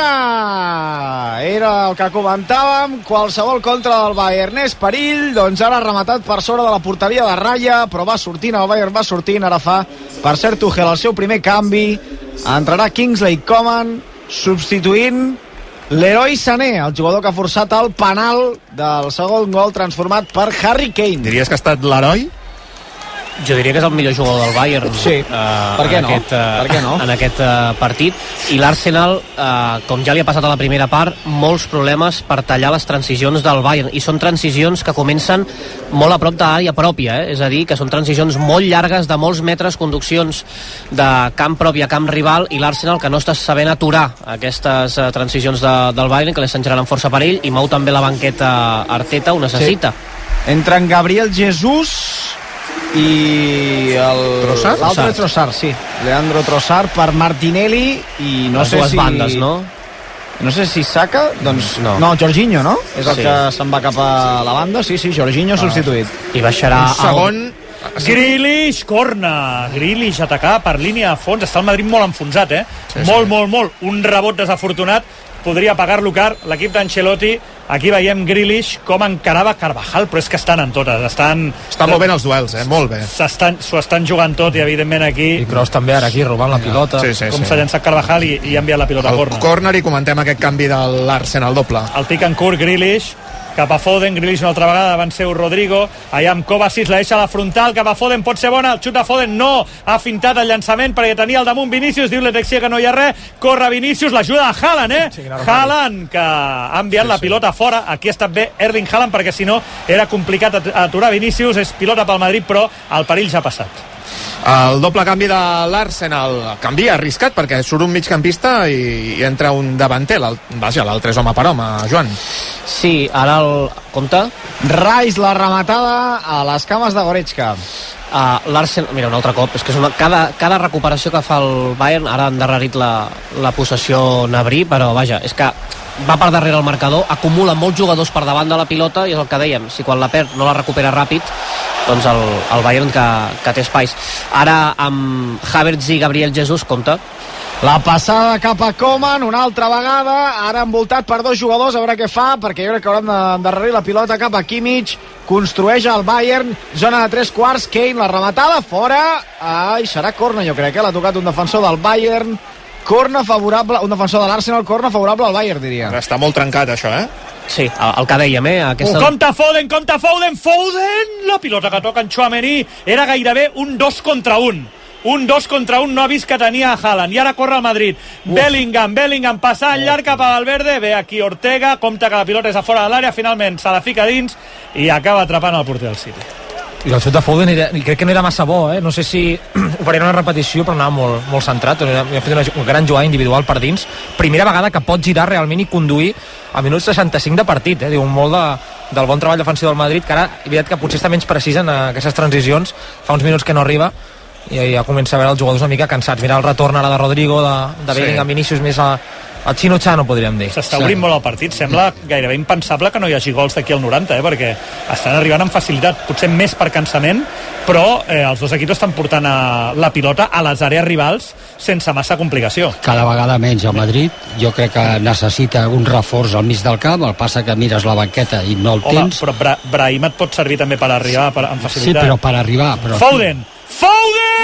S4: fora! Era el que comentàvem, qualsevol contra del Bayern és perill, doncs ara ha rematat per sobre de la porteria de ratlla, però va sortint, el Bayern va sortint, ara fa, per cert, Tuchel el seu primer canvi, entrarà Kingsley Coman, substituint Leroy Sané, el jugador que ha forçat el penal del segon gol transformat per Harry Kane.
S5: Diries que ha estat l'heroi?
S6: Jo diria que és el millor jugador del Bayern.
S4: Sí,
S6: uh,
S4: per què no?
S6: Aquest, uh,
S4: per què no?
S6: En aquest uh, partit. I l'Arsenal, uh, com ja li ha passat a la primera part, molts problemes per tallar les transicions del Bayern. I són transicions que comencen molt a prop de l'àrea pròpia, eh? És a dir, que són transicions molt llargues, de molts metres, conduccions de camp propi a camp rival, i l'Arsenal que no està sabent aturar aquestes uh, transicions de, del Bayern, que li estan generant força perill, i mou també la banqueta Arteta, ho necessita.
S4: Sí. Entren Gabriel Jesús i l'altre Trossard, sí, Leandro Trossard per Martinelli, i no
S6: les
S4: sé
S6: dues
S4: si
S6: bandes, no?
S4: no sé si Saka, doncs
S6: no,
S4: no Jorginho, no? És el
S6: sí.
S4: que se'n va cap a la banda, sí, sí, Jorginho ah. substituït.
S6: I baixarà
S5: un segon
S3: el... Grealish, corna Grealish atacar per línia de fons, està el Madrid molt enfonsat, eh? Sí, molt, sí. molt, molt, un rebot desafortunat podria pagar-lo car l'equip d'Ancelotti. Aquí veiem Grealish com encarava Carvajal, però és que estan en totes, estan...
S5: Estan molt bé els duels, eh? Molt bé.
S3: S'ho estan jugant tot i evidentment aquí...
S8: I Kroos també ara aquí robant la pilota.
S5: Sí, sí,
S3: com
S5: sí.
S3: s'ha llançat Carvajal i, i ha enviat la pilota
S5: el
S3: a córner.
S5: Córner i comentem aquest canvi de l'Arsenal doble.
S3: El pick and curt, Grealish cap a Foden, Grealish una altra vegada, van ser Rodrigo, allà amb Kovacic, la deixa a la frontal, cap a Foden, pot ser bona, el xut de Foden, no, ha fintat el llançament perquè tenia el damunt Vinícius, diu l'Etexia que no hi ha res, corre Vinícius, l'ajuda a Haaland, eh? Sí, Haaland, que ha enviat sí, la pilota sí. fora, aquí ha estat bé Erling Haaland, perquè si no era complicat aturar Vinícius, és pilota pel Madrid, però el perill ja ha passat.
S5: El doble canvi de l'Arsenal, canvi arriscat perquè surt un migcampista i, i entra un davanter, vaja, l'altre és home per home, Joan.
S6: Sí, ara el... Compte?
S4: Rice, la rematada a les cames de Goretzka.
S6: Uh, l'Arsenal, mira, un altre cop, és que és una, cada, cada recuperació que fa el Bayern, ara ha endarrerit la, la possessió Nabri, però vaja, és que va per darrere el marcador, acumula molts jugadors per davant de la pilota i és el que dèiem, si quan la perd no la recupera ràpid, doncs el, el Bayern que, que té espais. Ara amb Havertz i Gabriel Jesus, compte.
S4: La passada cap a Koeman, una altra vegada, ara envoltat per dos jugadors, a veure què fa, perquè jo crec que hauran d'endarrerir la pilota cap a Kimmich, construeix el Bayern, zona de tres quarts, Kane, la rematada, fora, ai, serà corna, jo crec, eh? L'ha tocat un defensor del Bayern, corna favorable, un defensor de l'Arsenal, corna favorable al Bayern, diria.
S5: Està molt trencat, això, eh?
S6: Sí, el, el que dèiem, eh? Aquesta...
S3: Uh, compte Foden, compte Foden, Foden! La pilota que toca en Tchouaméni era gairebé un dos contra un. Un dos contra un, no ha vist que tenia Haaland, i ara corre el Madrid. Uf. Bellingham, Bellingham, passar al llarg cap a Valverde, ve aquí Ortega, compta que la pilota és a fora de l'àrea, finalment se la fica dins i acaba atrapant el porter del City.
S8: I el xut de Foden era, crec que no era massa bo, eh? No sé si ho faria una repetició, però anava molt, molt centrat, ha fet una, una gran jugada individual per dins, primera vegada que pot girar realment i conduir a minuts seixanta-cinc de partit, eh? Diu molt de, del bon treball defensiu del Madrid, que ara, és veritat que potser està menys precís en aquestes transicions, fa uns minuts que no arriba, i ja comença a veure els jugadors una mica cansats. Mira el retorn ara de Rodrigo, de, de Bellingham, sí. Vinícius, més a, a Chino Chano, podríem dir.
S3: S'està obrint sí. molt el partit, sembla gairebé impensable que no hi hagi gols d'aquí al noranta, eh? Perquè estan arribant amb facilitat, potser més per cansament, però eh, els dos equips estan portant a la pilota a les àrees rivals sense massa complicació.
S7: Cada vegada menys a Madrid, jo crec que necessita un reforç al mig del camp, el passa que mires la banqueta i no el
S3: Home,
S7: tens.
S3: però Bra Brahim et pot servir també per arribar per, amb facilitat.
S7: Sí, però per arribar... Però...
S3: Foden! Foden!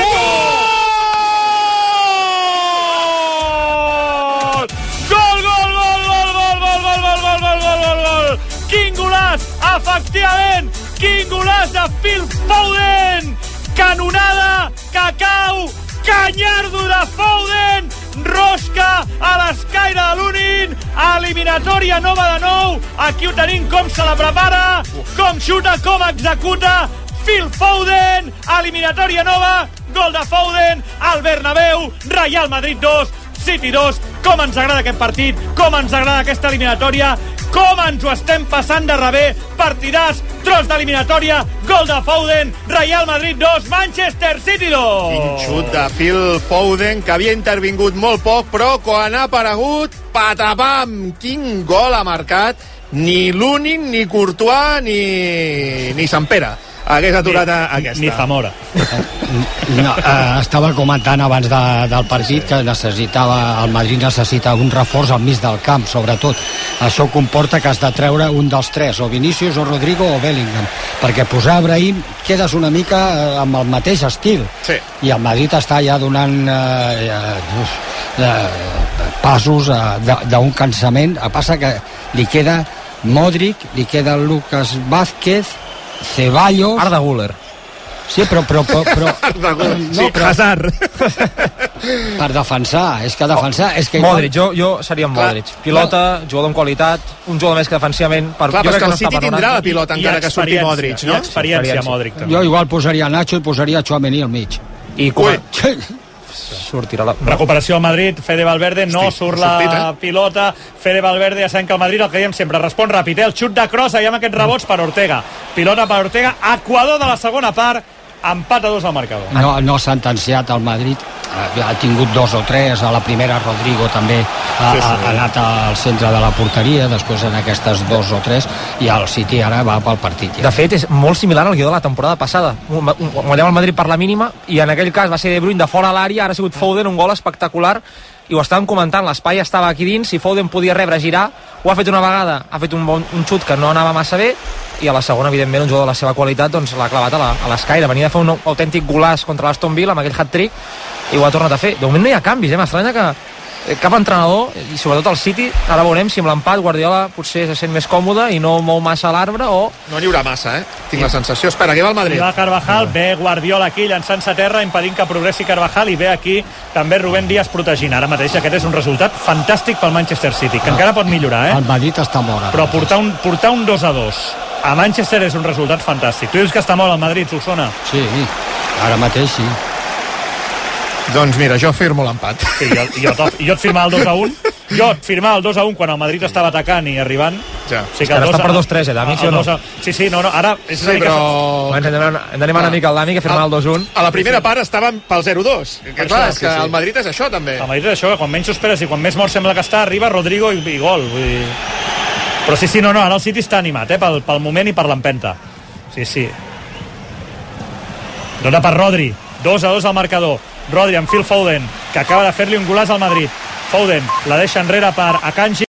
S3: Gol! Gol, gol, gol, gol, gol, gol, gol, gol, gol, gol, gol, gol! Quin golaç! Efectivament! Quin golaç de Phil Foden! Canonada, cacau, canyardo de Foden! Rosca a l'escaire de l'Unin, eliminatòria nova de nou, aquí ho tenim com se la prepara, com xuta, com executa, Phil Foden, eliminatòria nova, gol de Foden, al Bernabéu, Real Madrid dos, City dos, com ens agrada aquest partit, com ens agrada aquesta eliminatòria, com ens ho estem passant de rebé, partidàs, tros d'eliminatòria, gol de Foden, Real Madrid dos, Manchester City dos.
S5: Quin xut de Phil Foden, que havia intervingut molt poc, però quan ha aparegut, patapam, quin gol ha marcat, ni l'únic, ni Courtois, ni, ni Sant Pere hagués aturat
S3: ni,
S5: aquesta.
S3: Ni Zamora.
S7: No, eh, estava comentant abans de, del partit que necessitava, el Madrid necessita un reforç al mig del camp, sobretot. Això comporta que has de treure un dels tres, o Vinícius, o Rodrigo, o Bellingham, perquè posar Brahim quedes una mica eh, amb el mateix estil.
S5: Sí.
S7: I el Madrid està ja donant eh, eh, eh, passos eh, d'un cansament. A passa que li queda Modric, li queda Lucas Vázquez, Ceballos...
S8: Arda Güler.
S7: Sí, però... però, però, però
S5: Arda Güler,
S7: no,
S5: sí,
S7: però,
S5: Hazard.
S7: Per defensar, és que defensar... És que
S8: Modric, jo, jo seria en Modric. Pilota, jugador amb qualitat, un jugador més que defensivament... Per,
S5: Clar,
S8: jo
S5: però
S8: crec
S5: que
S8: que
S5: el City tindrà la pilota encara que surti Modric, no?
S3: I experiència, Modric. També.
S7: Jo igual posaria Nacho i posaria Tchouaméni al mig.
S8: I quan... sortirà la...
S3: Recuperació al Madrid, Fede Valverde, no
S5: Hosti,
S3: surt la
S5: sortit, eh?
S3: pilota, Fede Valverde, ja sabem que el Madrid, el que diem sempre, respon ràpid, eh? El xut de Kroos, allà amb aquests rebots per Ortega, pilota per Ortega, Equador de la segona part, empat a dos al marcador.
S7: No, no ha sentenciat el Madrid. ha tingut dos o tres, a la primera Rodrigo també ha, sí, sí. ha anat al centre de la porteria, després en aquestes dos o tres, i el City ara va pel partit. Ja.
S8: De fet, és molt similar al guió de la temporada passada. Guanyem el Madrid per la mínima, i en aquell cas va ser De Bruyne de fora a l'àrea, ara ha sigut Foden, un gol espectacular, i ho estàvem comentant, l'espai estava aquí dins, si Foden podia rebre, girar, ho ha fet una vegada, ha fet un, bon, un xut que no anava massa bé, i a la segona, evidentment, un jugador de la seva qualitat doncs l'ha clavat a l'escaire. Venia de fer un autèntic golàs contra l'Aston Villa amb aquell hat-trick i ho ha tornat a fer. De moment no hi ha canvis, eh? M'estranya que cap entrenador, i sobretot el City, ara veurem si amb l'empat Guardiola potser se sent més còmode i no mou massa l'arbre o...
S5: No n'hi haurà massa, eh? Tinc sí. la sensació. Espera, que va el Madrid.
S3: I va Carvajal, ve Guardiola aquí llançant-se a terra, impedint que progressi Carvajal, i ve aquí també Rubén Díaz protegint. Ara mateix aquest és un resultat fantàstic pel Manchester City, que encara pot millorar, eh?
S7: El Madrid està mort.
S3: Però portar un, portar un dos a dos a Manchester és un resultat fantàstic. Tu dius que està molt el Madrid, Solsona?
S7: Sí, ara mateix sí.
S5: Doncs mira, jo firmo l'empat.
S3: Sí, jo, jo, jo et firmava el dos a un. Jo et firmava el dos a un quan el Madrid estava atacant i arribant.
S5: Ja.
S8: O sigui que ara està per dos tres, eh, Dami, sí o no?
S3: Sí, sí, no, no, ara... És
S5: sí, però...
S8: Hem d'anar una mica al Dami, que firmava el dos a un.
S5: A la primera part estàvem pel zero a dos. Que clar, és que el Madrid és això, també.
S3: El Madrid és això, que quan menys s'ho esperes i quan més mort sembla que està, arriba Rodrigo i, i gol. Vull dir... Però sí, sí, no, no, ara el City està animat, eh, pel, pel moment i per l'empenta. Sí, sí. Dona per Rodri, dos a dos al marcador. Rodri amb Phil Foden, que acaba de fer-li un golàs al Madrid. Foden la deixa enrere per Akanji.